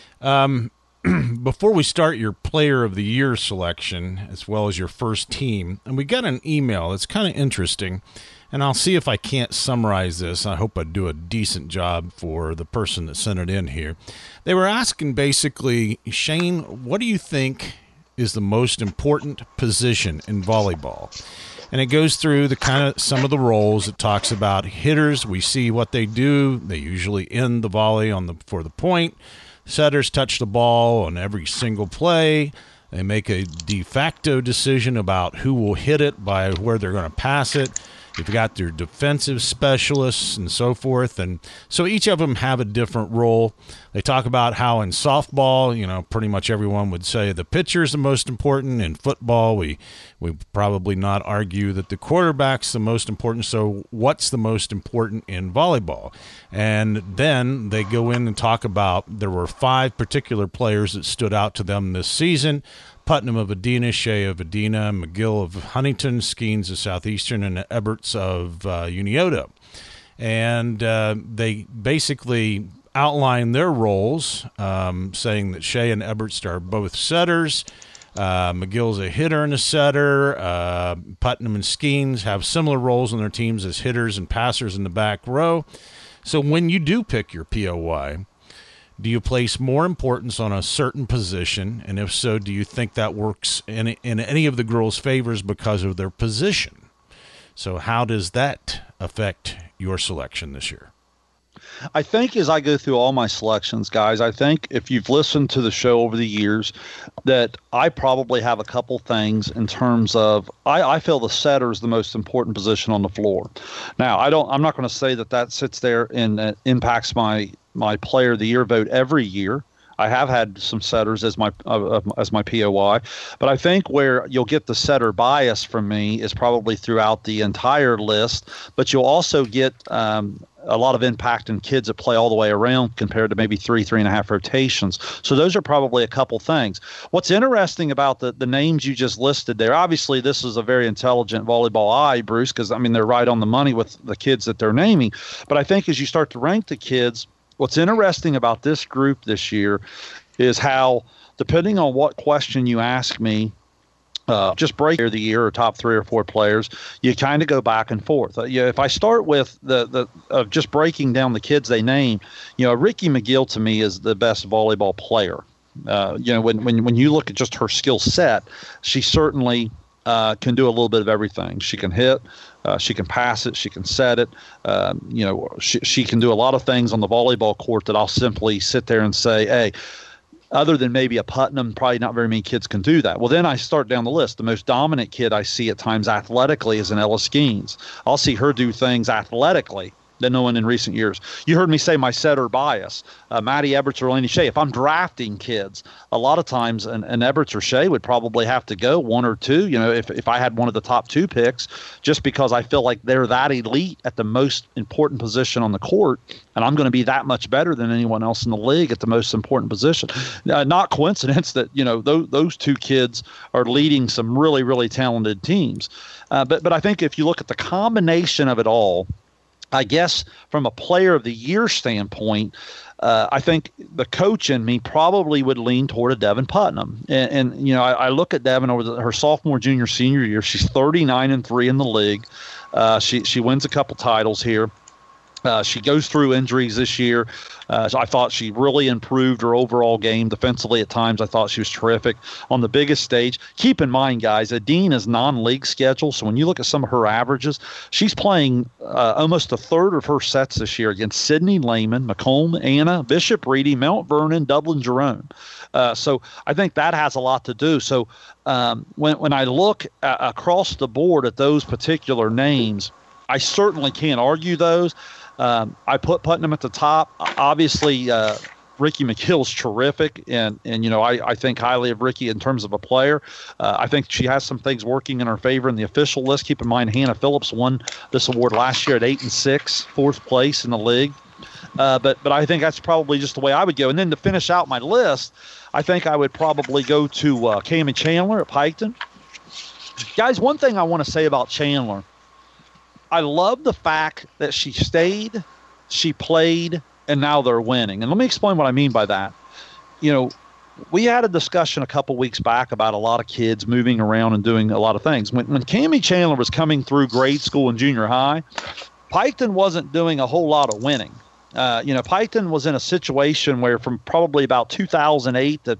Before we start your player of the year selection, as well as your first team, and we got an email that's kind of interesting, and I'll see if I can't summarize this. I hope I do a decent job for the person that sent it in here. They were asking basically, Shane, what do you think is the most important position in volleyball? And it goes through the kind of some of the roles. It talks about hitters. We see what they do. They usually end the volley for the point. Setters touch the ball on every single play. They make a de facto decision about who will hit it by where they're going to pass it. You've got their defensive specialists and so forth. And so each of them have a different role. They talk about how in softball, pretty much everyone would say the pitcher is the most important. In football, we probably not argue that the quarterback's the most important. So what's the most important in volleyball? And then they go in and talk about there were 5 particular players that stood out to them this season. Putnam of Adena, Shea of Adena, McGill of Huntington, Skeens of Southeastern, and Eberts of Unioto. And they basically outline their roles, saying that Shea and Eberts are both setters. McGill's a hitter and a setter. Putnam and Skeens have similar roles on their teams as hitters and passers in the back row. So when you do pick your POY, do you place more importance on a certain position? And if so, do you think that works in any of the girls' favors because of their position? So how does that affect your selection this year? I think as I go through all my selections, guys, I think if you've listened to the show over the years, that I probably have a couple things in terms of I feel the setter is the most important position on the floor. Now, I'm not going to say that sits there and impacts my player of the year vote every year. I have had some setters as my POY, but I think where you'll get the setter bias from me is probably throughout the entire list, but you'll also get a lot of impact in kids that play all the way around compared to maybe 3.5 rotations. So those are probably a couple things. What's interesting about the names you just listed there, obviously this is a very intelligent volleyball eye, Bruce, because, they're right on the money with the kids that they're naming. But I think as you start to rank the kids, what's interesting about this group this year is how, depending on what question you ask me, just break the year or top 3 or 4 players, you kind of go back and forth. If I start with the just breaking down the kids they name, Ricky McGill to me is the best volleyball player. When you look at just her skill set, she certainly can do a little bit of everything. She can hit, she can pass it, she can set it. She can do a lot of things on the volleyball court that I'll simply sit there and say, hey, other than maybe a Putnam, probably not very many kids can do that. Well, then I start down the list. The most dominant kid I see at times athletically is an Ella Skeens. I'll see her do things athletically that no one in recent years. You heard me say my setter bias. Maddie Eberts or Laney Shea. If I'm drafting kids, a lot of times an Eberts or Shea would probably have to go 1 or 2, if I had one of the top 2 picks, just because I feel like they're that elite at the most important position on the court, and I'm going to be that much better than anyone else in the league at the most important position. Not coincidence that, those 2 kids are leading some really, really talented teams. But I think if you look at the combination of it all, I guess from a player of the year standpoint, I think the coach in me probably would lean toward a Devin Putnam. And I look at Devin over her sophomore, junior, senior year. She's 39-3 in the league. She wins a couple titles here. She goes through injuries this year. So I thought she really improved her overall game defensively at times. I thought she was terrific on the biggest stage. Keep in mind, guys, Adina's non-league schedule. So when you look at some of her averages, she's playing almost a third of her sets this year against Sydney Lehman, Macomb, Anna, Bishop Reedy, Mount Vernon, Dublin Jerome. So I think that has a lot to do. So when I look across the board at those particular names, I certainly can't argue those. I put Putnam at the top. Obviously, Ricky McGill's terrific, and I think highly of Ricky in terms of a player. I think she has some things working in her favor in the official list. Keep in mind, Hannah Phillips won this award last year at 8-6, 4th place in the league. But I think that's probably just the way I would go. And then to finish out my list, I think I would probably go to Cammie Chandler at Piketon. Guys, one thing I want to say about Chandler, I love the fact that she stayed, she played, and now they're winning. And let me explain what I mean by that. We had a discussion a couple weeks back about a lot of kids moving around and doing a lot of things. When Cammie Chandler was coming through grade school and junior high, Piketon wasn't doing a whole lot of winning. Piketon was in a situation where from probably about 2008 to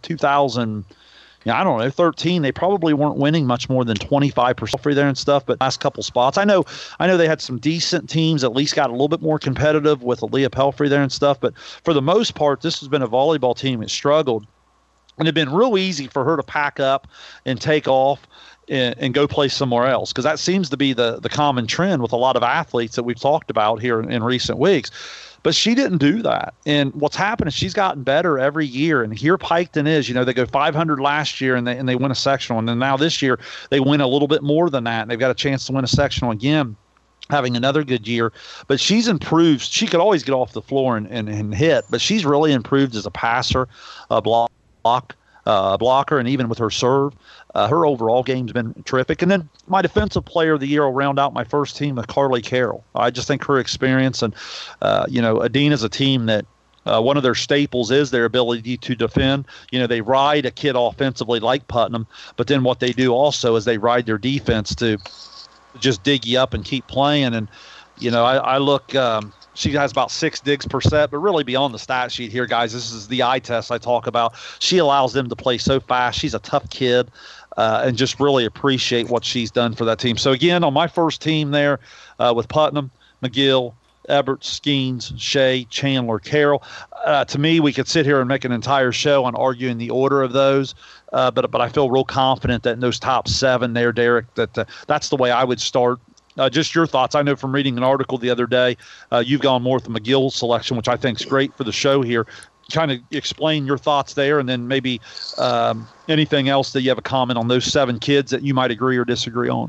13, they probably weren't winning much more than 25% free there and stuff, but last couple spots. I know they had some decent teams, at least got a little bit more competitive with Aaliyah Pelfrey there and stuff, but for the most part, this has been a volleyball team that struggled, and it'd been real easy for her to pack up and take off and go play somewhere else, because that seems to be the common trend with a lot of athletes that we've talked about here in recent weeks. But she didn't do that. And what's happened is she's gotten better every year. And here Piketon is, they go 500 last year and they win a sectional. And then now this year they win a little bit more than that. And they've got a chance to win a sectional again, having another good year. But she's improved. She could always get off the floor and hit, but she's really improved as a passer, a blocker, and even with her serve. Her overall game's been terrific. And then my defensive player of the year will round out my first team with Carly Carroll. I just think her experience and, Adina's a team that one of their staples is their ability to defend. They ride a kid offensively like Putnam, but then what they do also is they ride their defense to just dig you up and keep playing. And, I look she has about 6 digs per set, but really beyond the stat sheet here, guys, this is the eye test I talk about. She allows them to play so fast. She's a tough kid. And just really appreciate what she's done for that team. So, again, on my first team there with Putnam, McGill, Eberts, Skeens, Shea, Chandler, Carroll. To me, we could sit here and make an entire show on arguing the order of those. But I feel real confident that in those top 7 there, Derek, that's the way I would start. Just your thoughts. I know from reading an article the other day, you've gone more with the McGill selection, which I think is great for the show here. Kind of explain your thoughts there, and then maybe anything else that you have a comment on those 7 kids that you might agree or disagree on.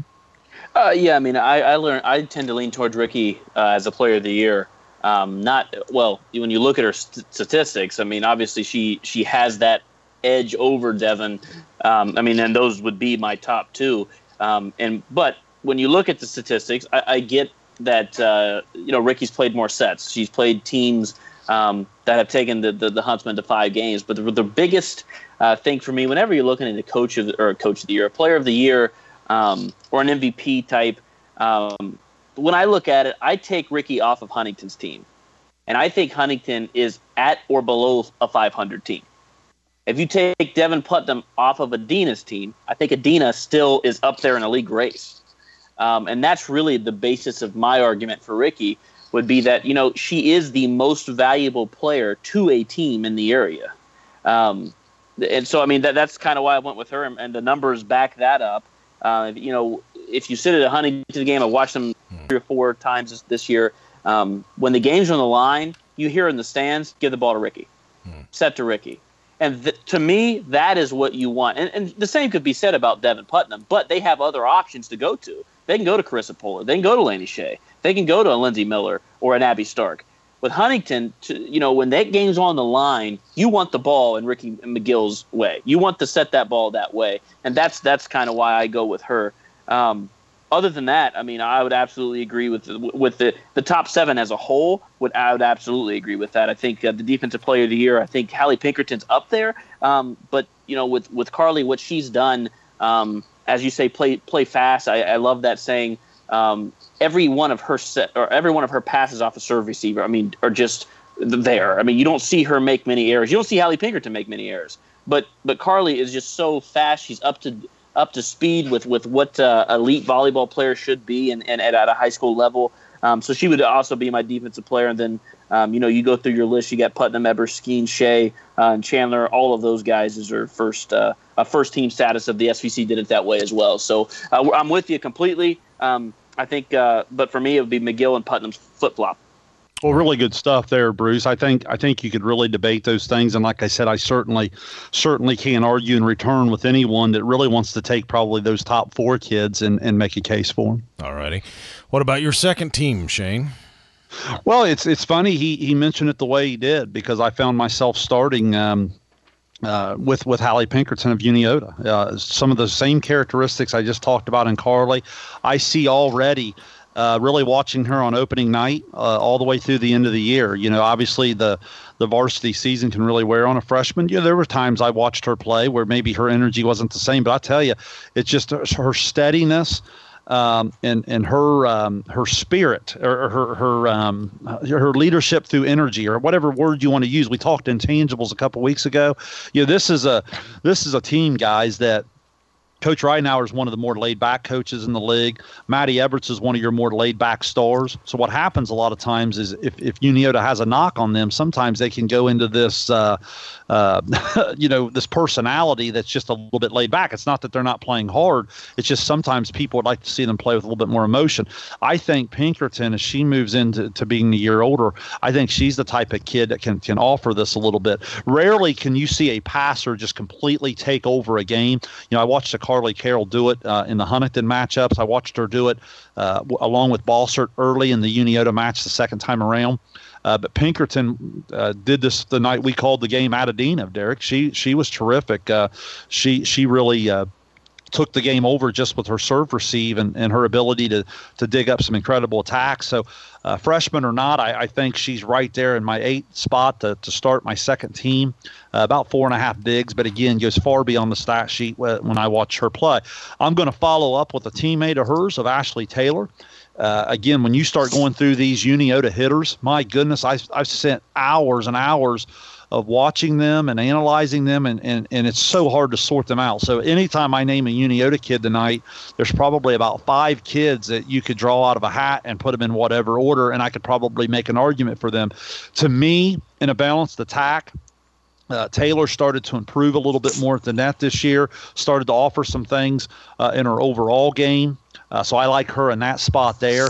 I tend to lean towards Ricky as a player of the year. When you look at her statistics, obviously she has that edge over Devin. And those would be my top 2. But when you look at the statistics, I get that Ricky's played more sets. She's played teams that have taken the Huntsmen to 5 games. But the biggest think for me, whenever you're looking at a coach of the year, a player of the year, or an MVP type, when I look at it, I take Ricky off of Huntington's team. And I think Huntington is at or below a 500 team. If you take Devin Putnam off of Adina's team, I think Adina still is up there in a league race. And that's really the basis of my argument for Ricky, would be that, she is the most valuable player to a team in the area. And so, I mean, that's kind of why I went with her, and the numbers back that up. If you sit at a Huntington game, I've watched them 3 or 4 times this year. When the game's on the line, you hear in the stands, give the ball to Ricky. Set to Ricky. And to me, that is what you want. And the same could be said about Devin Putnam, but they have other options to go to. They can go to Carissa Polar. They can go to Laney Shea. They can go to a Lindsey Miller or an Abby Stark. With Huntington, when that game's on the line, you want the ball in Ricky McGill's way. You want to set that ball that way. And that's kind of why I go with her. Other than that, I mean, I would absolutely agree with the top 7 as a whole. I would absolutely agree with that. I think the defensive player of the year, I think Hallie Pinkerton's up there. But with Carly, what she's done, as you say, play fast. I love that saying. Every one of her passes off a serve receiver, I mean, are just there. I mean, you don't see her make many errors. You don't see Hallie Pinkerton make many errors. But Carly is just so fast. She's up to speed with what elite volleyball players should be and at a high school level. So she would also be my defensive player. And then, you go through your list. You got Putnam, Eber, Skeen, Shea, and Chandler. All of those guys is their first team status of the SVC did it that way as well. So I'm with you completely. I think, but for me, it would be McGill and Putnam's flip-flop. Well, really good stuff there, Bruce. I think you could really debate those things, and like I said, I certainly can't argue in return with anyone that really wants to take probably those top 4 kids and make a case for them. All righty. What about your second team, Shane? Well, it's funny he mentioned it the way he did, because I found myself starting with Hallie Pinkerton of Uniota. Some of the same characteristics I just talked about in Carly, I see already. Really watching her on opening night all the way through the end of the year. Obviously the varsity season can really wear on a freshman. There were times I watched her play where maybe her energy wasn't the same, but I tell you, it's just her steadiness and her spirit, or her leadership through energy, or whatever word you want to use. We talked intangibles a couple weeks ago. This is a team, guys, that Coach Ridenauer is one of the more laid-back coaches in the league. Maddie Everts is one of your more laid-back stars. So what happens a lot of times is if Uniota has a knock on them, sometimes they can go into this, this personality that's just a little bit laid back. It's not that they're not playing hard. It's just sometimes people would like to see them play with a little bit more emotion. I think Pinkerton, as she moves into being a year older, I think she's the type of kid that can offer this a little bit. Rarely can you see a passer just completely take over a game. I watched a Carly Carroll do it in the Huntington matchups. I watched her do it along with Balsert early in the Uniota match the second time around. But Pinkerton did this the night we called the game at Adina, Derek. She was terrific. She really took the game over just with her serve receive and her ability to dig up some incredible attacks. So freshman or not, I think she's right there in my 8th spot to start my second team. About 4.5 digs, but again, goes far beyond the stat sheet when I watch her play. I'm going to follow up with a teammate of hers, of Ashley Taylor. Again, when you start going through these Uniota hitters, my goodness, I've spent hours and hours of watching them and analyzing them, and it's so hard to sort them out. So anytime I name a Uniota kid tonight, there's probably about 5 kids that you could draw out of a hat and put them in whatever order, and I could probably make an argument for them. To me, in a balanced attack, Taylor started to improve a little bit more at the net this year, started to offer some things in her overall game. So I like her in that spot there.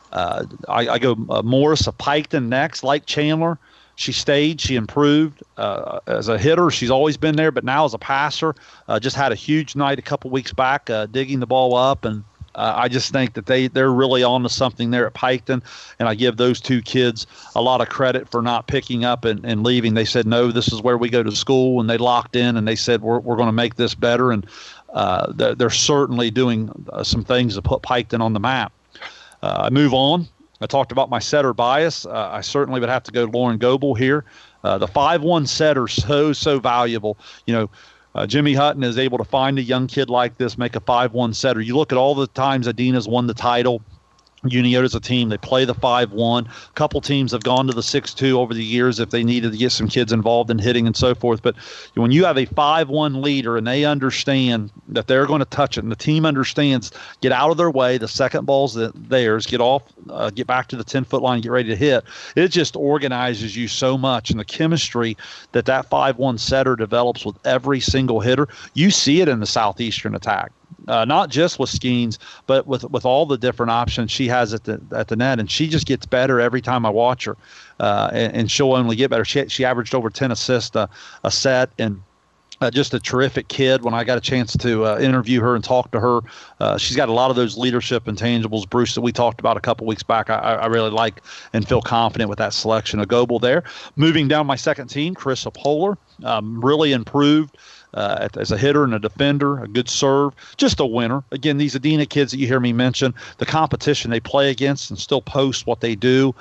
I go Morris of Piketon next, like Chandler. She stayed. She improved as a hitter. She's always been there, but now as a passer, just had a huge night a couple weeks back, digging the ball up. And I just think that they're really on to something there at Piketon. And I give those 2 kids a lot of credit for not picking up and leaving. They said, no, this is where we go to school. And they locked in and they said, we're going to make this better. And they're certainly doing some things to put Piketon on the map. I move on. I talked about my setter bias. I certainly would have to go Lauren Goebel here. The 5-1 setter, so valuable. Jimmy Hutton is able to find a young kid like this, make a 5-1 setter. You look at all the times Adina's won the title. Uniota's a team, they play the 5-1. A couple teams have gone to the 6-2 over the years if they needed to get some kids involved in hitting and so forth. But when you have a 5-1 leader and they understand that they're going to touch it, and the team understands, get out of their way, the second ball's theirs, get off, get back to the 10-foot line, get ready to hit. It just organizes you so much. And the chemistry that 5-1 setter develops with every single hitter, you see it in the Southeastern attack. Not just with Skeens, but with all the different options she has at the net, and she just gets better every time I watch her, and she'll only get better. She averaged over 10 assists a set, and just a terrific kid. When I got a chance to interview her and talk to her, she's got a lot of those leadership intangibles, Bruce, that we talked about a couple weeks back. I really like and feel confident with that selection of Goebel there. Moving down my second team, Carissa Polar, really improved. As a hitter and a defender, a good serve, just a winner. Again, these Adina kids that you hear me mention, the competition they play against and still post what they do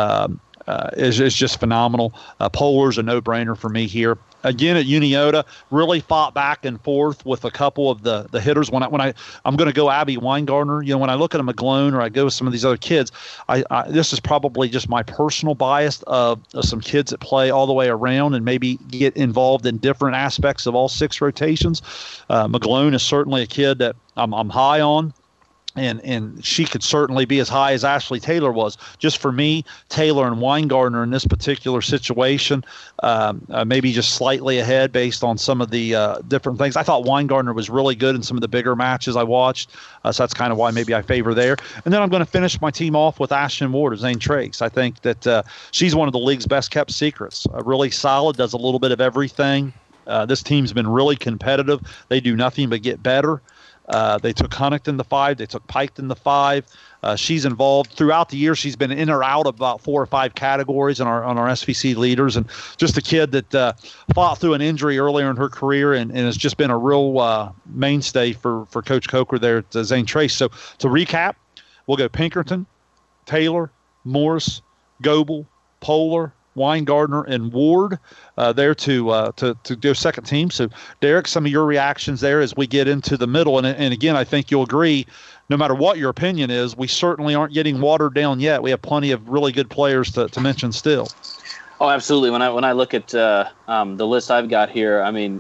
is just phenomenal. Polar's a no-brainer for me here. Again, at Uniota, really fought back and forth with a couple of the hitters. When I'm going to go Abby Weingartner. When I look at a McGlone or I go with some of these other kids, this is probably just my personal bias of some kids that play all the way around and maybe get involved in different aspects of all 6 rotations. McGlone is certainly a kid that I'm high on. And she could certainly be as high as Ashley Taylor was. Just for me, Taylor and Weingartner in this particular situation, maybe just slightly ahead based on some of the different things. I thought Weingartner was really good in some of the bigger matches I watched, so that's kind of why maybe I favor there. And then I'm going to finish my team off with Ashton Ward of Zane Trace. I think that she's one of the league's best-kept secrets. Really solid, does a little bit of everything. This team's been really competitive. They do nothing but get better. They took Huntington the 5. They took Piketon the 5. She's involved throughout the year. She's been in or out of about 4 or 5 categories on our SVC leaders, and just a kid that fought through an injury earlier in her career and has just been a real mainstay for Coach Coker there at Zane Trace. So to recap, we'll go Pinkerton, Taylor, Morris, Goebel, Polar, Weingartner, and Ward there to go second team. So, Derek, some of your reactions there as we get into the middle. And again, I think you'll agree, no matter what your opinion is, we certainly aren't getting watered down yet. We have plenty of really good players to mention still. Oh, absolutely. When I look at the list I've got here, I mean,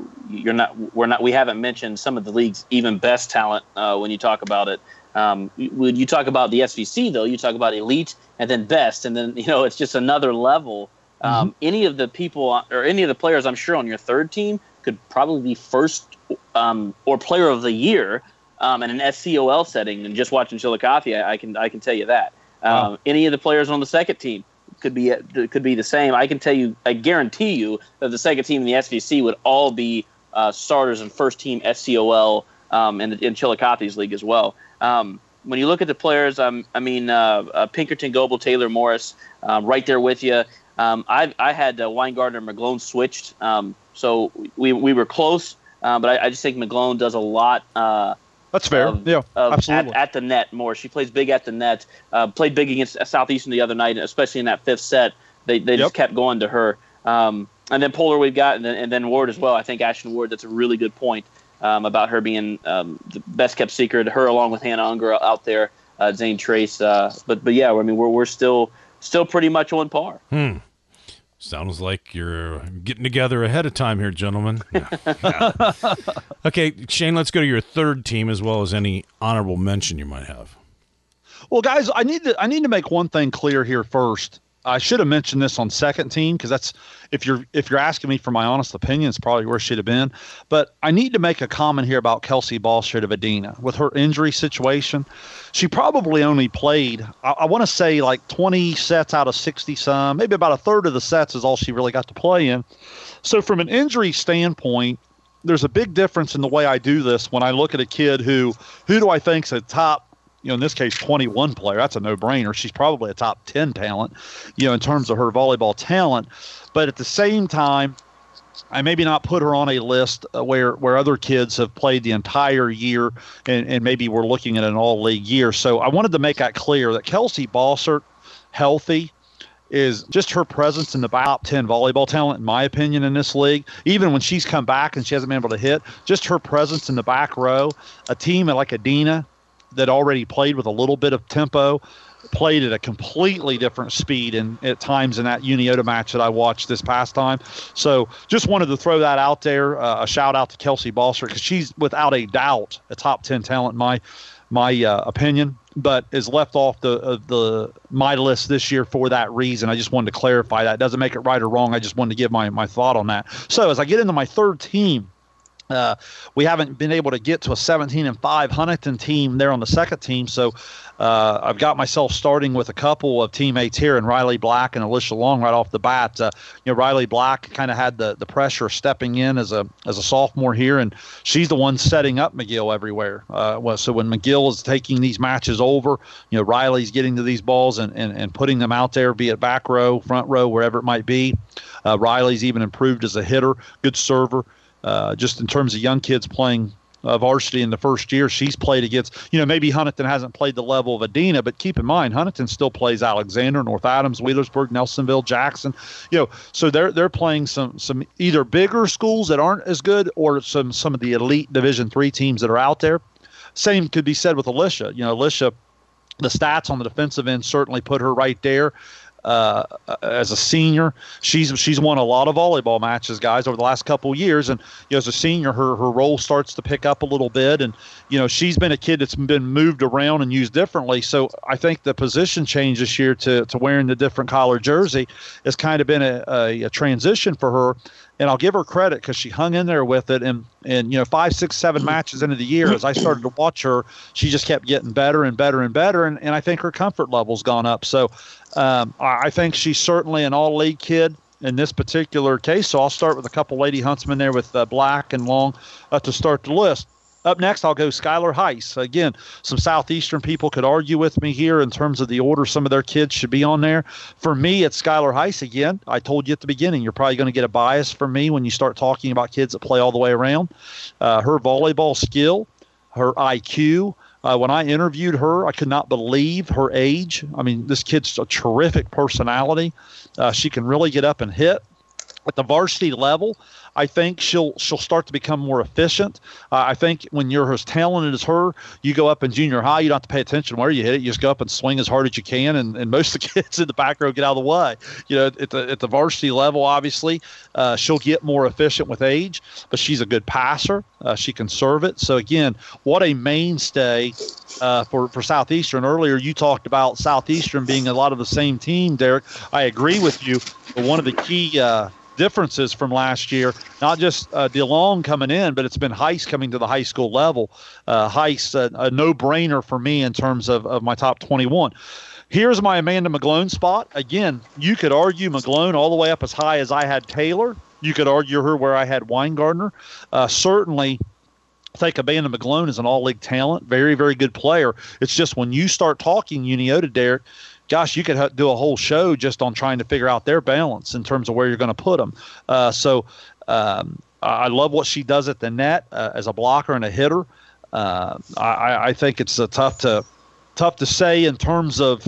we haven't mentioned some of the league's even best talent when you talk about it. When you talk about the SVC, though, you talk about elite and then best, and then it's just another level. Any of the people or any of the players, I'm sure, on your third team could probably be first or player of the year in an SCOL setting. And just watching Chillicothe, I can tell you that. Any of the players on the second team could be the same. I guarantee you that the second team in the SVC would all be starters and first team SCOL in Chillicothe's league as well. When you look at the players, Pinkerton, Goebel, Taylor, Morris, right there with you. I had Weingartner and McGlone switched, so we were close, but I just think McGlone does a lot. That's fair. Absolutely. At the net more. She plays big at the net. Played big against Southeastern the other night, especially in that fifth set. They just kept going to her. And then Polar we've got, and then Ward as well. I think Ashton Ward, that's a really good point. About her being the best kept secret, her along with Hannah Unger out there, Zane Trace. But yeah, I mean we're still pretty much on par. Sounds like you're getting together ahead of time here, gentlemen. Yeah. Okay, Shane, let's go to your third team as well as any honorable mention you might have. Well, guys, I need to make one thing clear here first. I should have mentioned this on second team because that's if you're asking me for my honest opinion, it's probably where it should have been. But I need to make a comment here about Kelsey Balshed of Adina. With her injury situation, she probably only played, I want to say like 20 sets out of 60 some, maybe about a third of the sets is all she really got to play in. So from an injury standpoint, there's a big difference in the way I do this when I look at a kid who do I think's a top, in this case, 21 player. That's a no-brainer. She's probably a top 10 talent, in terms of her volleyball talent. But at the same time, I maybe not put her on a list where other kids have played the entire year and maybe we're looking at an all-league year. So I wanted to make that clear that Kelsey Balsert, healthy, is just her presence in the top 10 volleyball talent, in my opinion, in this league. Even when she's come back and she hasn't been able to hit, just her presence in the back row. A team like Adina that already played with a little bit of tempo, played at a completely different speed and at times in that Uniota match that I watched this past time. So just wanted to throw that out there. A shout out to Kelsey Balser, because she's without a doubt a top 10 talent in my opinion, but is left off the my list this year for that reason. I just wanted to clarify that. It doesn't make it right or wrong. I just wanted to give my thought on that. So as I get into my third team, we haven't been able to get to a 17-5 Huntington team there on the second team. So I've got myself starting with a couple of teammates here, and Riley Black and Alicia Long right off the bat. Riley Black kind of had the pressure stepping in as a sophomore here, and she's the one setting up McGill everywhere. So when McGill is taking these matches over, Riley's getting to these balls and putting them out there, be it back row, front row, wherever it might be. Riley's even improved as a hitter, good server. Just in terms of young kids playing varsity in the first year, she's played against, maybe Huntington hasn't played the level of Adina, but keep in mind, Huntington still plays Alexander, North Adams, Wheelersburg, Nelsonville, Jackson, so they're playing some either bigger schools that aren't as good or some of the elite Division III teams that are out there. Same could be said with Alicia. Alicia, the stats on the defensive end certainly put her right there. As a senior, she's won a lot of volleyball matches, guys, over the last couple of years. And as a senior, her role starts to pick up a little bit. And she's been a kid that's been moved around and used differently. So I think the position change this year to wearing the different collar jersey has kind of been a transition for her. And I'll give her credit because she hung in there with it. And 5, 6, 7 matches into the year, as I started to watch her, she just kept getting better and better and better. And I think her comfort level's gone up. So I think she's certainly an all-league kid in this particular case. So I'll start with a couple Lady Huntsmen there with Black and Long to start the list. Up next, I'll go Skylar Heiss. Again, some Southeastern people could argue with me here in terms of the order some of their kids should be on there. For me, it's Skylar Heiss again. I told you at the beginning, you're probably going to get a bias from me when you start talking about kids that play all the way around. Her volleyball skill, her IQ. When I interviewed her, I could not believe her age. I mean, this kid's a terrific personality. She can really get up and hit. At the varsity level, I think she'll start to become more efficient. I think when you're as talented as her, you go up in junior high, you don't have to pay attention where you hit it. You just go up and swing as hard as you can, and most of the kids in the back row get out of the way. At the varsity level, obviously, she'll get more efficient with age, but she's a good passer. She can serve it. So, again, what a mainstay for Southeastern. Earlier, you talked about Southeastern being a lot of the same team, Derek. I agree with you. But one of the key differences from last year, not just DeLong coming in, but it's been Heiss coming to the high school level. Heiss, a no-brainer for me in terms of my top 21. Here's my Amanda McGlone spot. Again, you could argue McGlone all the way up as high as I had Taylor. You could argue her where I had Weingardner. Certainly, I think Amanda McGlone is an all-league talent, very, very good player. It's just when you start talking Uniota, Derek, gosh, you could do a whole show just on trying to figure out their balance in terms of where you're going to put them. So I love what she does at the net as a blocker and a hitter. I think it's tough to say in terms of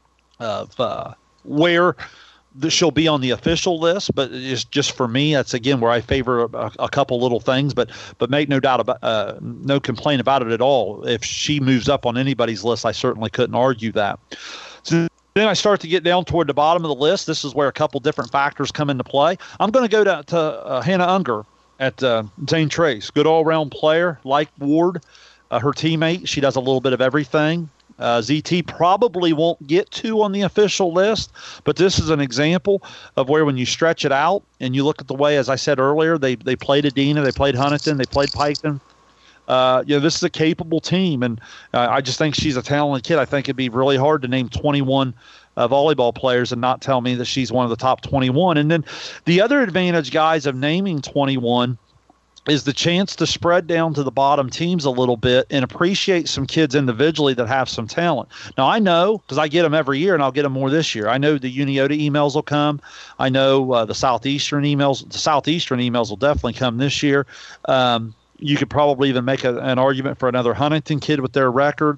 where she'll be on the official list, but it's just for me, that's again where I favor a couple little things, but make no doubt about no complaint about it at all. If she moves up on anybody's list, I certainly couldn't argue that. So then I start to get down toward the bottom of the list. This is where a couple different factors come into play. I'm going to go to Hannah Unger at Zane Trace. Good all-around player, like Ward, her teammate. She does a little bit of everything. ZT probably won't get to on the official list, but this is an example of where when you stretch it out and you look at the way, as I said earlier, they played Adina, they played Huntington, they played Piketon. This is a capable team, and I just think she's a talented kid. I think it'd be really hard to name 21 volleyball players and not tell me that she's one of the top 21. And then the other advantage, guys, of naming 21 is the chance to spread down to the bottom teams a little bit and appreciate some kids individually that have some talent. Now, I know, because I get them every year, and I'll get them more this year. I know the Uniota emails will come. I know the Southeastern emails will definitely come this year. You could probably even make an argument for another Huntington kid with their record.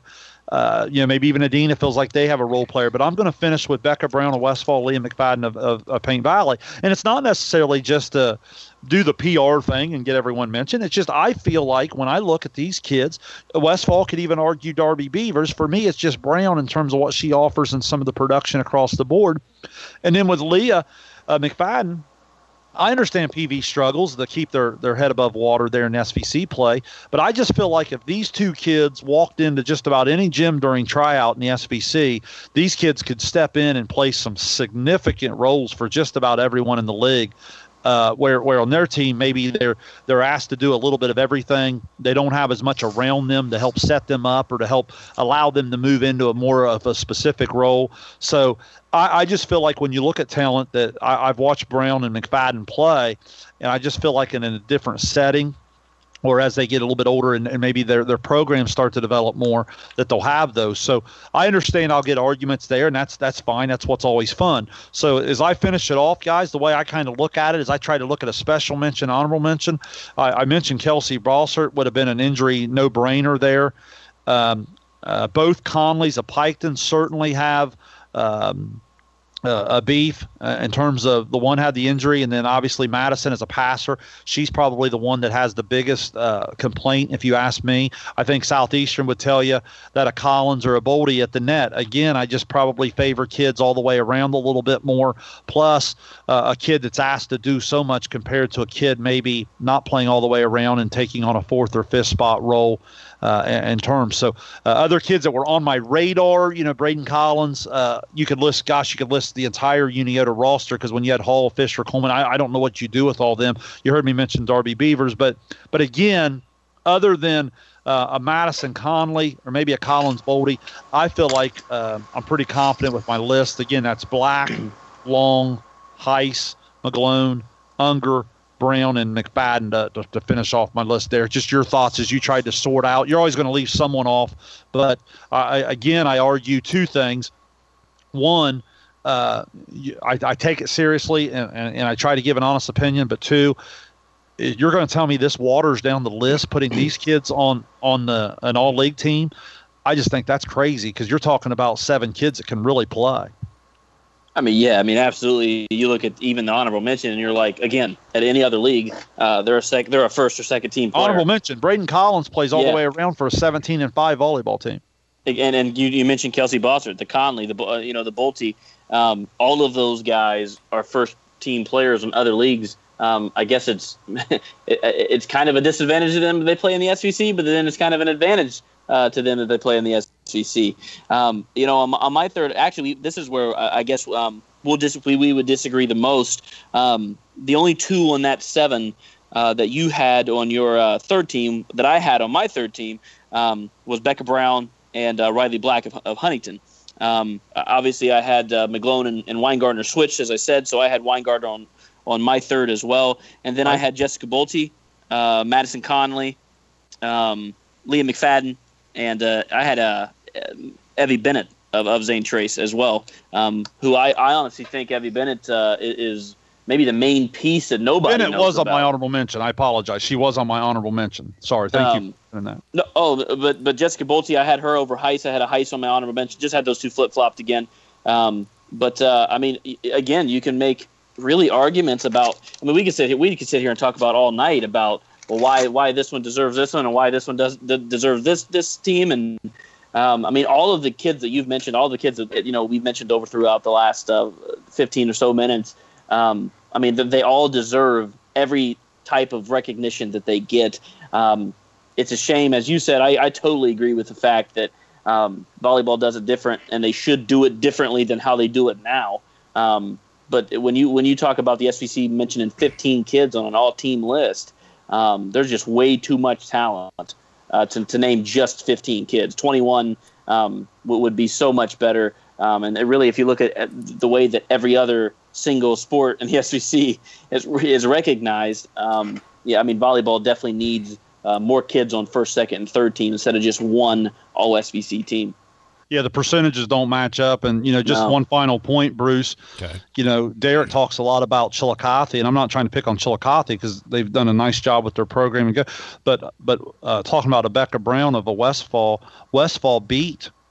maybe even Adina feels like they have a role player. But I'm going to finish with Becca Brown of Westfall, Leah McFadden of Paint Valley. And it's not necessarily just to do the PR thing and get everyone mentioned. It's just I feel like when I look at these kids, Westfall could even argue Darby Beavers. For me, it's just Brown in terms of what she offers and some of the production across the board. And then with Leah McFadden, I understand PV struggles to keep their head above water there in SVC play, but I just feel like if these two kids walked into just about any gym during tryout in the SVC, these kids could step in and play some significant roles for just about everyone in the league. Where on their team maybe they're asked to do a little bit of everything. They don't have as much around them to help set them up or to help allow them to move into a more of a specific role. So I just feel like when you look at talent that I've watched Brown and McFadden play, and I just feel like in a different setting, or as they get a little bit older and maybe their programs start to develop more, that they'll have those. So I understand I'll get arguments there, and that's fine. That's what's always fun. So as I finish it off, guys, the way I kind of look at it is I try to look at a special mention, honorable mention. I mentioned Kelsey Brossart would have been an injury no-brainer there. Both Conleys of Piketon certainly have a beef in terms of the one had the injury, and then obviously Madison as a passer, she's probably the one that has the biggest complaint, if you ask me. I think Southeastern would tell you that a Collins or a Boldy at the net. Again, I just probably favor kids all the way around a little bit more, plus a kid that's asked to do so much compared to a kid maybe not playing all the way around and taking on a fourth or fifth spot role in terms. So other kids that were on my radar, Braden Collins, you could list the entire Uniota roster, because when you had Hall, Fisher, Coleman, I don't know what you do with all them. You heard me mention Darby Beavers, but again, other than a Madison Conley or maybe a Collins Boldy, I feel like I'm pretty confident with my list. Again, that's Black, Long, Heiss, McGlone, Unger, Brown, and McFadden to finish off my list there. Just your thoughts as you tried to sort out. You're always going to leave someone off, but I argue two things. One, I take it seriously and I try to give an honest opinion, but two, you're going to tell me this waters down the list, putting these kids on an all-league team. I just think that's crazy, because you're talking about 7 kids that can really play. Absolutely. You look at even the honorable mention, and you're like, again, at any other league, they're a first or second team player. Honorable mention: Braden Collins plays all the way around for a 17-5 volleyball team. And you mentioned Kelsey Bossart, the Conley, the Bolte. All of those guys are first team players in other leagues. I guess it's it's kind of a disadvantage to them that they play in the SVC, but then it's kind of an advantage to them that they play in the SVC. On my third, actually, this is where I guess we would disagree the most. The only 2 on that 7 that you had on your third team that I had on my third team was Becca Brown and Riley Black of Huntington. Obviously, I had McGlone and Weingartner switched, as I said, so I had Weingartner on my third as well. And then I had Jessica Bolte, Madison Conley, Leah McFadden, and I had Evie Bennett of Zane Trace as well, who I honestly think Evie Bennett is maybe the main piece that nobody knows Bennett was about. On my honorable mention. I apologize. She was on my honorable mention. Sorry. Thank you for that. No, but Jessica Bolte, I had her over Heiss. I had a Heiss on my honorable mention. Just had those 2 flip-flopped again. Again, you can make really arguments about. We could sit here and talk about all night about why this one deserves this one and why this one deserves this team. And all of the kids that you've mentioned, all the kids that we've mentioned over throughout the last 15 or so minutes. They all deserve every type of recognition that they get. It's a shame, as you said. I totally agree with the fact that volleyball does it different, and they should do it differently than how they do it now. But when you talk about the SVC mentioning 15 kids on an all-team list, there's just way too much talent to name just 15 kids. 21 would be so much better. And really, if you look at the way that every other single sport in the SVC is recognized, volleyball definitely needs more kids on first, second, and third team instead of just one all SVC team. Yeah, the percentages don't match up. And, one final point, Bruce. Okay. Derek talks a lot about Chillicothe, and I'm not trying to pick on Chillicothe because they've done a nice job with their programming. But talking about Becca Brown of a Westfall beat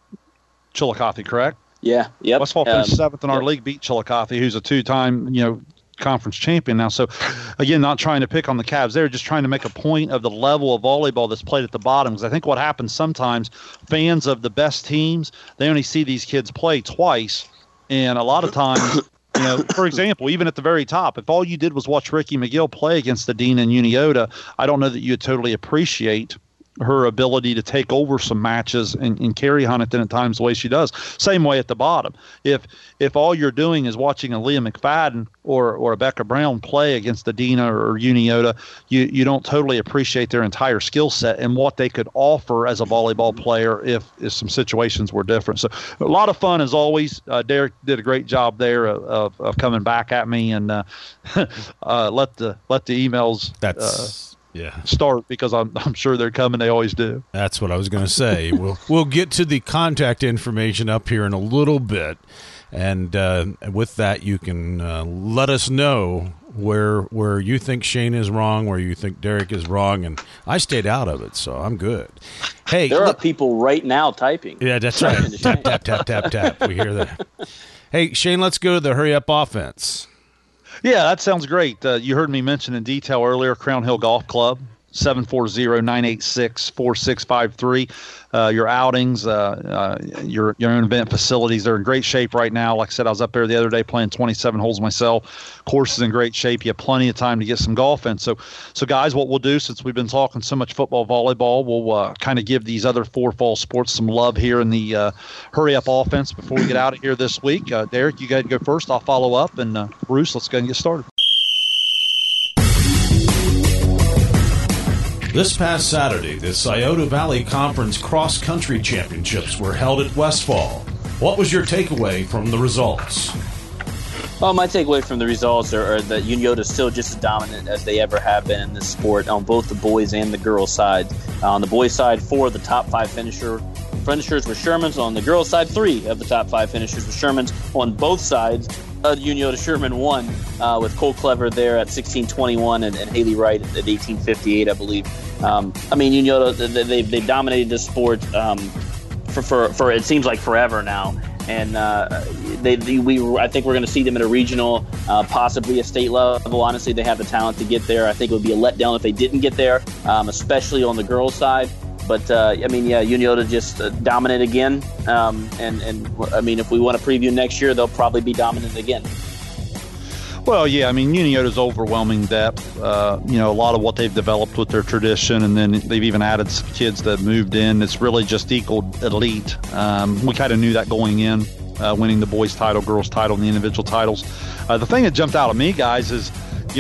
Chillicothe, correct? Yeah. Yep. Westfall finished 7th in our league, beat Chillicothe, who's a 2-time, conference champion now. So, again, not trying to pick on the Cavs there, just trying to make a point of the level of volleyball that's played at the bottom. Because I think what happens sometimes, fans of the best teams, they only see these kids play twice. And a lot of times, for example, even at the very top, if all you did was watch Ricky McGill play against Adina and Uniota, I don't know that you would totally appreciate her ability to take over some matches and carry Huntington at times the way she does. Same way at the bottom. If all you're doing is watching a Leah McFadden or a Becca Brown play against Adina or Uniota, you don't totally appreciate their entire skill set and what they could offer as a volleyball player if some situations were different. So a lot of fun as always. Derek did a great job there of coming back at me and let the emails start, because I'm sure they're coming. They always do. That's what I was going to say. We'll get to the contact information up here in a little bit, and with that, you can let us know where you think Shane is wrong, where you think Derek is wrong, and I stayed out of it, so I'm good. Hey, there are people right now typing. Yeah, that's right. Tap, tap, tap, tap, tap. We hear that. Hey, Shane, let's go to the hurry up offense. Yeah, that sounds great. You heard me mention in detail earlier, Crown Hill Golf Club, 740-986-4653. Your outings, your own event facilities, they're in great shape right now. Like I said, I was up there the other day playing 27 holes myself. Course is in great shape. You have plenty of time to get some golf in. So guys, what we'll do, since we've been talking so much football, volleyball, we'll kind of give these other 4 fall sports some love here in the hurry-up offense before we get out of here this week. Derek, you got to go first. I'll follow up. And Bruce, let's go and get started. This past Saturday, the Scioto Valley Conference Cross Country Championships were held at Westfall. What was your takeaway from the results? Well, my takeaway from the results are that Uniota is still just as dominant as they ever have been in this sport on both the boys and the girls side. On the boys side, 4 of the top 5 finishers were Shermans. On the girls side, 3 of the top 5 finishers were Shermans. On both sides, Uniota Sherman won with Cole Clever there at 16:21 and Haley Wright at 18:58, I believe. Uniota, they've dominated this sport for it seems like forever now, and I think we're going to see them at a regional, possibly a state level. Honestly, they have the talent to get there. I think it would be a letdown if they didn't get there, especially on the girls' side. But Uniota just dominant again, if we want to preview next year, they'll probably be dominant again. Well, yeah, Uniota's overwhelming depth. A lot of what they've developed with their tradition, and then they've even added some kids that moved in. It's really just equaled elite. We kind of knew that going in, winning the boys' title, girls' title, and the individual titles. The thing that jumped out at me, guys, is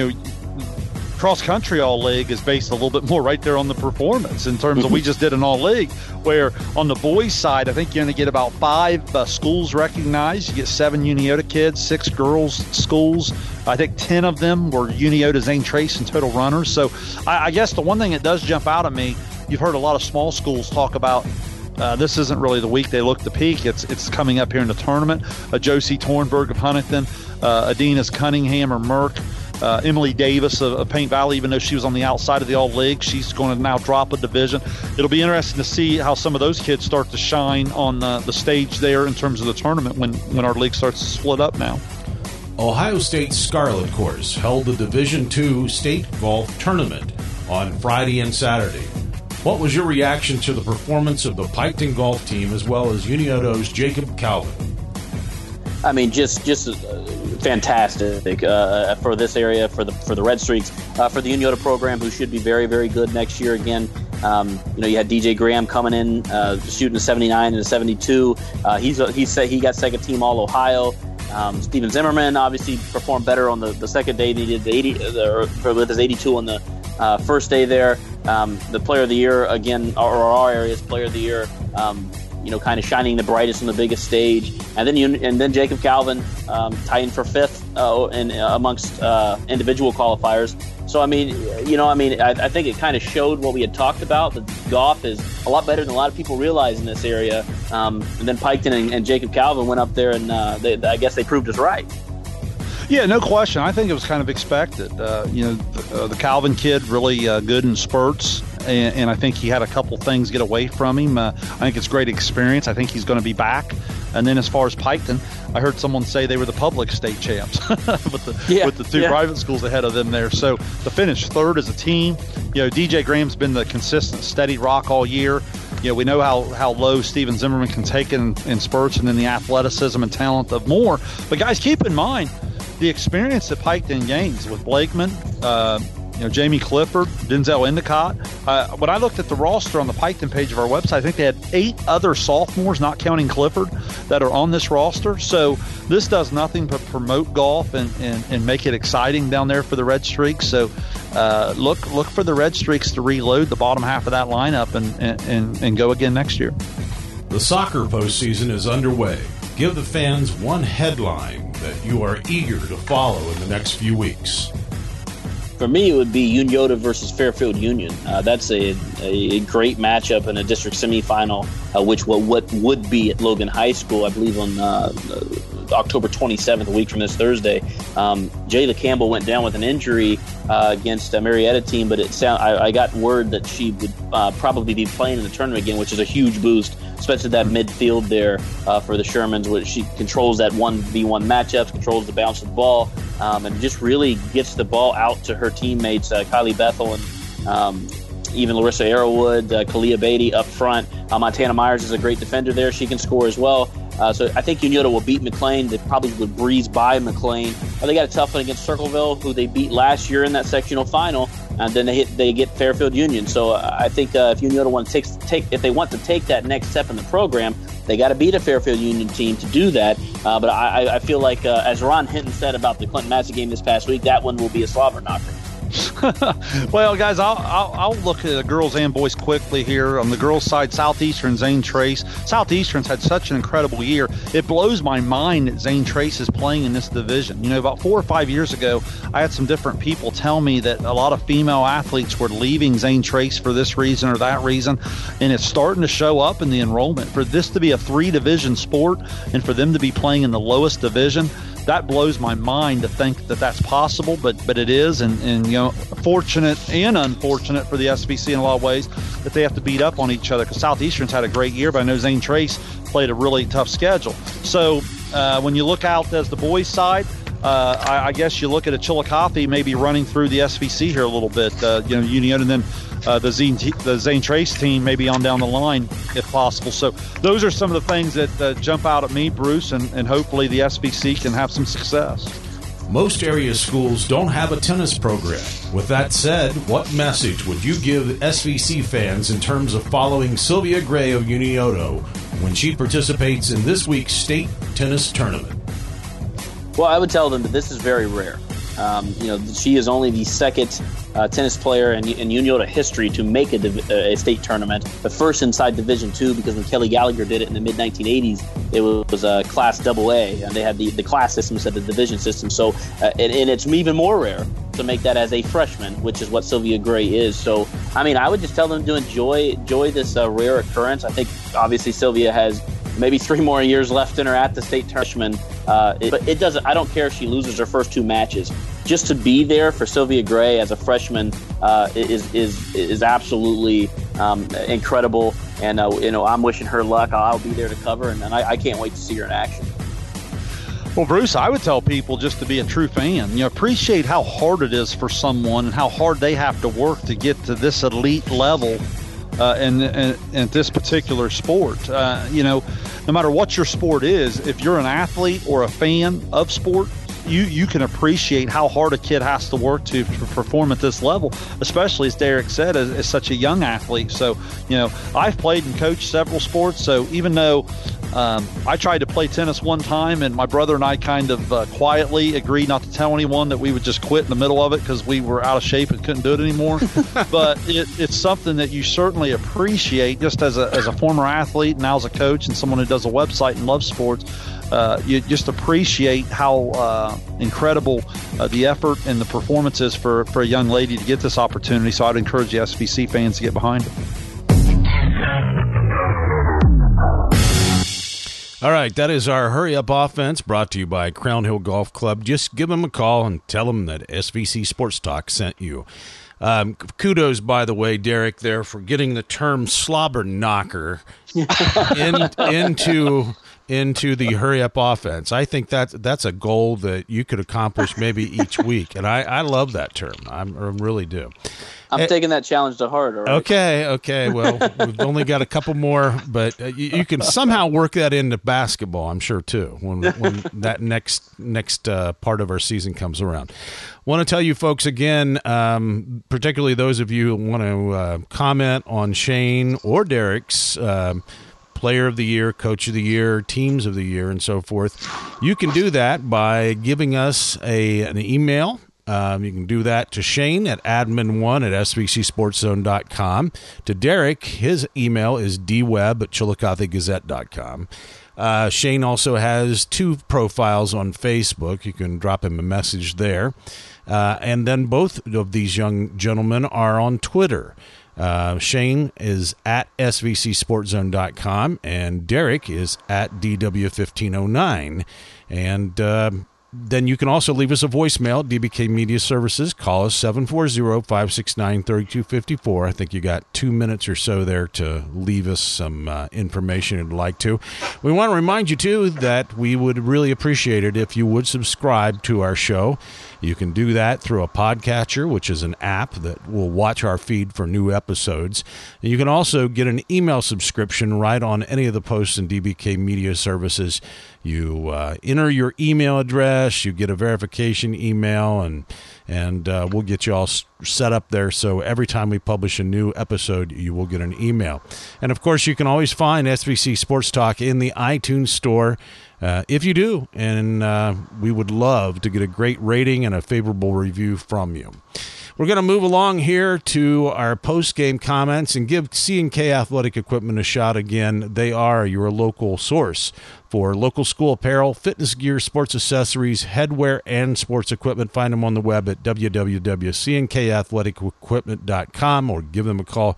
cross country all league is based a little bit more right there on the performance in terms of we just did an all league, where on the boys side, I think you're going to get about 5 schools recognized. You get 7 Uniota kids, 6 girls schools. I think 10 of them were Uniota Zane Trace and total runners. So I guess the one thing that does jump out at me, you've heard a lot of small schools talk about this isn't really the week they look to peak. It's coming up here in the tournament. Josie Tornberg of Huntington, Adina's Cunningham or Merck, Emily Davis of Paint Valley, even though she was on the outside of the all-league, she's going to now drop a division. It'll be interesting to see how some of those kids start to shine on the stage there in terms of the tournament when our league starts to split up now. Ohio State's Scarlet Course held the Division II state golf tournament on Friday and Saturday. What was your reaction to the performance of the Piketon golf team as well as Unioto's Jacob Calvin? Just fantastic for this area, for the Red Streaks, for the Uniota program, who should be very, very good next year again. You had DJ Graham coming in, shooting a 79 and a 72. He got second team All Ohio. Steven Zimmerman obviously performed better on the second day than he did with his 82 on the first day there. The player of the year again, or our area's player of the year. Kind of shining the brightest on the biggest stage, and then Jacob Calvin tying for 5th amongst individual qualifiers. So I think it kind of showed what we had talked about, that golf is a lot better than a lot of people realize in this area. And then Piketon and Jacob Calvin went up there, and I guess they proved us right. Yeah, no question. I think it was kind of expected. The Calvin kid really good in spurts, and I think he had a couple things get away from him. I think it's great experience. I think he's going to be back. And then as far as Piketon, I heard someone say they were the public state champs with the two private schools ahead of them there. So to finish third as a team, DJ Graham's been the consistent, steady rock all year. We know how low Steven Zimmerman can take it in spurts, and then the athleticism and talent of Moore. But guys, keep in mind the experience that Piketon gains with Blakeman, Jamie Clifford, Denzel Endicott. When I looked at the roster on the Piketon page of our website, I think they had 8 other sophomores, not counting Clifford, that are on this roster. So this does nothing but promote golf and make it exciting down there for the Red Streaks. So look for the Red Streaks to reload the bottom half of that lineup and go again next year. The soccer postseason is underway. Give the fans one headline that you are eager to follow in the next few weeks. For me, it would be Unioto versus Fairfield Union. That's a great matchup in a district semifinal, which would be at Logan High School, I believe, on October 27th, a week from this Thursday. Jayla Campbell went down with an injury against a Marietta team, but I got word that she would probably be playing in the tournament again, which is a huge boost, especially that midfield there for the Shermans, where she controls that 1v1 matchups, controls the bounce of the ball, and just really gets the ball out to her teammates, Kylie Bethel and even Larissa Arrowwood, Kalia Beatty up front. Montana Myers is a great defender there. She can score as well. So I think Unioto will beat McLean. They probably would breeze by McLean. They got a tough one against Circleville, who they beat last year in that sectional final, and then they get Fairfield Union. So I think if Unioto if they want to take that next step in the program, they got to beat a Fairfield Union team to do that. But I feel like, as Ron Hinton said about the Clinton Massey game this past week, that one will be a slobber knocker. Well, guys, I'll look at the girls and boys quickly here. On the girls' side, Southeastern, Zane Trace. Southeastern's had such an incredible year. It blows my mind that Zane Trace is playing in this division. About 4 or 5 years ago, I had some different people tell me that a lot of female athletes were leaving Zane Trace for this reason or that reason, and it's starting to show up in the enrollment. For this to be a 3-division sport and for them to be playing in the lowest division, that blows my mind to think that that's possible, but it is, and fortunate and unfortunate for the SVC in a lot of ways that they have to beat up on each other, because Southeastern's had a great year, but I know Zane Trace played a really tough schedule. So when you look out as the boys' side, I guess you look at a Chillicothe maybe running through the SVC here a little bit, Union, and then the Zane Trace team maybe on down the line if possible. So those are some of the things that jump out at me, Bruce, and hopefully the SVC can have some success. Most area schools don't have a tennis program. With that said, what message would you give SVC fans in terms of following Sylvia Gray of Unioto when she participates in this week's state tennis tournament? Well, I would tell them that this is very rare. She is only the second tennis player in Unioto history to make a state tournament. The first inside Division II, because when Kelly Gallagher did it in the mid-1980s, it was a Class AA, and they had the class system instead of the division system. So, and it's even more rare to make that as a freshman, which is what Sylvia Gray is. So, I would just tell them to enjoy this rare occurrence. I think, obviously, Sylvia has maybe 3 more years left in her at the state tournament. But it doesn't. I don't care if she loses her first 2 matches. Just to be there for Sylvia Gray as a freshman is absolutely incredible. And I'm wishing her luck. I'll be there to cover, and I can't wait to see her in action. Well, Bruce, I would tell people just to be a true fan. Appreciate how hard it is for someone and how hard they have to work to get to this elite level. In this particular sport, no matter what your sport is, if you're an athlete or a fan of sport, you can appreciate how hard a kid has to work to perform at this level, especially, as Derek said, as such a young athlete. So, I've played and coached several sports. So even though I tried to play tennis one time, and my brother and I kind of quietly agreed not to tell anyone that we would just quit in the middle of it because we were out of shape and couldn't do it anymore. But it's something that you certainly appreciate just as a former athlete, and now as a coach and someone who does a website and loves sports. You just appreciate how incredible the effort and the performance is for a young lady to get this opportunity. So I'd encourage the SVC fans to get behind it. All right, that is our Hurry Up Offense brought to you by Crown Hill Golf Club. Just give them a call and tell them that SVC Sports Talk sent you. Kudos, by the way, Derek, there for getting the term slobber knocker into the Hurry Up Offense. I think that's a goal that you could accomplish maybe each week, and I love that term. I really do. I'm taking that challenge to heart. All right? Okay. Well, we've only got a couple more, but you can somehow work that into basketball, I'm sure, too, when that next part of our season comes around. Want to tell you folks again, particularly those of you who want to comment on Shane or Derek's Player of the Year, Coach of the Year, Teams of the Year, and so forth, you can do that by giving us an email. You can do that to Shane at admin1@svcsportszone.com. To Derek, his email is dweb@chillicothegazette.com. Shane also has 2 profiles on Facebook. You can drop him a message there. And then both of these young gentlemen are on Twitter. Shane is at svcsportszone.com, and Derek is at DW1509. And then you can also leave us a voicemail, DBK Media Services. Call us 740-569-3254. I think you got 2 minutes or so there to leave us some information you'd like to. We want to remind you, too, that we would really appreciate it if you would subscribe to our show. You can do that through a podcatcher, which is an app that will watch our feed for new episodes. And you can also get an email subscription right on any of the posts in DBK Media Services. You enter your email address, you get a verification email, and we'll get you all set up there. So every time we publish a new episode, you will get an email. And, of course, you can always find SVC Sports Talk in the iTunes store. If you do, and we would love to get a great rating and a favorable review from you. We're going to move along here to our post-game comments and give C&K Athletic Equipment a shot again. They are your local source for local school apparel, fitness gear, sports accessories, headwear, and sports equipment. Find them on the web at www.cnkathletikequipment.com or give them a call,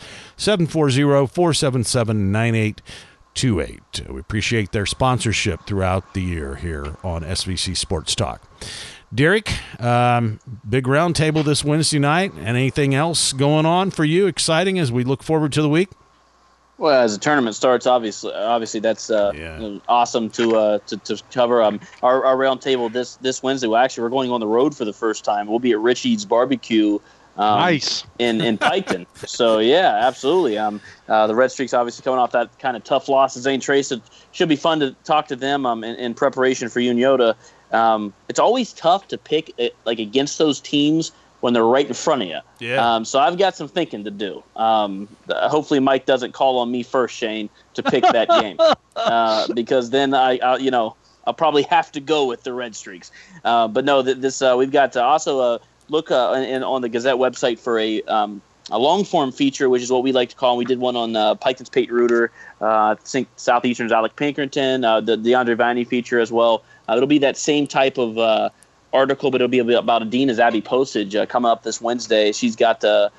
740-477-9828. We appreciate their sponsorship throughout the year here on SVC Sports Talk. Derek, big round table this Wednesday night. Anything else going on for you exciting as we look forward to the week? Well, as the tournament starts, obviously that's awesome to cover. Our round table this Wednesday. Well, actually, we're going on the road for the first time. We'll be at Rich Eats Barbecue. Nice. in Piketon. So yeah, absolutely. The Red Streaks obviously coming off that kind of tough loss to Zane Trace. It should be fun to talk to them in preparation for Uniota. It's always tough to pick against those teams when they're right in front of you. Yeah. So I've got some thinking to do. Hopefully Mike doesn't call on me first, Shane, to pick that game, because then I'll probably have to go with the Red Streaks. But no, this we've got to also look on the Gazette website for a long form feature, which is what we like to call. We did one on Piketon's Peyton Reuter, I think Southeastern's Alec Pinkerton, the DeAndre Viney feature as well. It'll be that same type of article, but it'll be about Adina's Abby Postage coming up this Wednesday. She's got a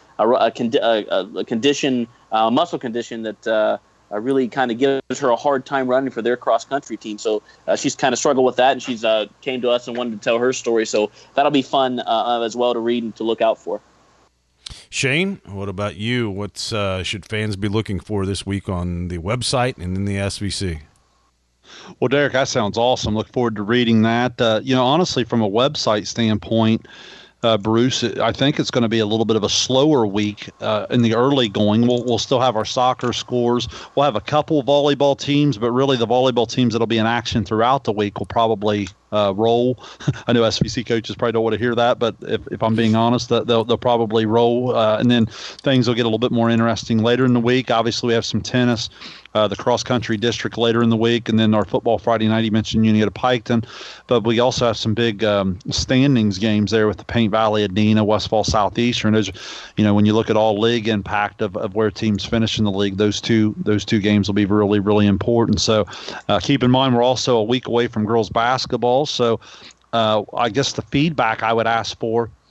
condition, muscle condition that really kind of gives her a hard time running for their cross country team. So she's kind of struggled with that, and she's came to us and wanted to tell her story. So that'll be fun as well to read and to look out for. Shane, what about you? What should fans be looking for this week on the website and in the SVC? Well, Derek, that sounds awesome. Look forward to reading that. Honestly, from a website standpoint, Bruce, I think it's going to be a little bit of a slower week in the early going. We'll still have our soccer scores. We'll have a couple volleyball teams, but really the volleyball teams that'll be in action throughout the week will probably roll. I know SVC coaches probably don't want to hear that, but if I'm being honest, they'll probably roll. And then things will get a little bit more interesting later in the week. Obviously, we have some tennis. The cross-country district later in the week, and then our football Friday night. You mentioned Uniota Piketon, but we also have some big standings games there with the Paint Valley, Adina, Westfall Southeastern. Those, when you look at all league impact of where teams finish in the league, those two games will be really, really important. So keep in mind we're also a week away from girls basketball. So I guess the feedback I would ask for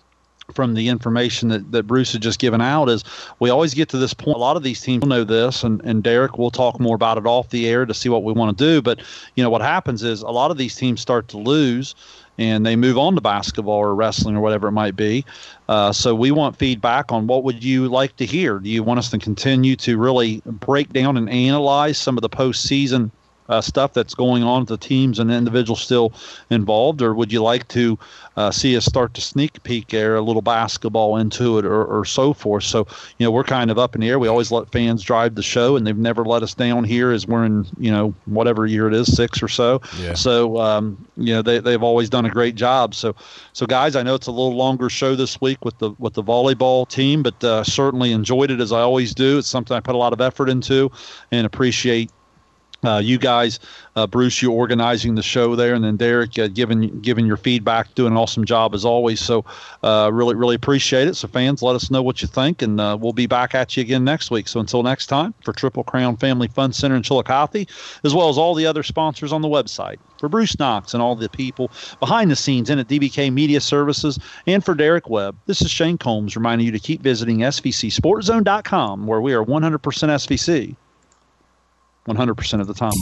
from the information that Bruce has just given out is we always get to this point. A lot of these teams know this, and Derek will talk more about it off the air to see what we want to do. But, what happens is a lot of these teams start to lose and they move on to basketball or wrestling or whatever it might be. So we want feedback on what would you like to hear. Do you want us to continue to really break down and analyze some of the postseason stuff that's going on with the teams and individuals still involved, or would you like to see us start to sneak peek a little basketball into it or so forth? So, we're kind of up in the air. We always let fans drive the show, and they've never let us down here as we're in, whatever year it is, 6 or so. Yeah. So, they've always done a great job. So guys, I know it's a little longer show this week with the volleyball team, but certainly enjoyed it as I always do. It's something I put a lot of effort into and appreciate you guys, Bruce, you organizing the show there, and then Derek giving your feedback, doing an awesome job as always. So really appreciate it. So fans, let us know what you think, and we'll be back at you again next week. So until next time, for Triple Crown Family Fun Center in Chillicothe, as well as all the other sponsors on the website, for Bruce Knox and all the people behind the scenes in at DBK Media Services, and for Derek Webb, this is Shane Combs reminding you to keep visiting SVCSportZone.com, where we are 100% SVC. 100% of the time.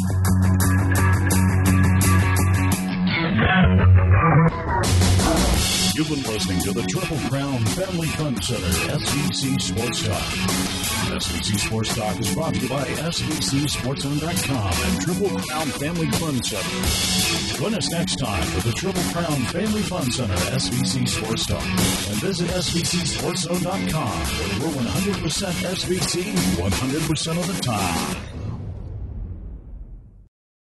You've been listening to the Triple Crown Family Fun Center SVC Sports Talk. SVC Sports Talk is brought to you by SVCSportZone.com and Triple Crown Family Fun Center. Join us next time for the Triple Crown Family Fun Center SVC Sports Talk. And visit SVCSportZone.com, where we're 100% SVC 100% of the time.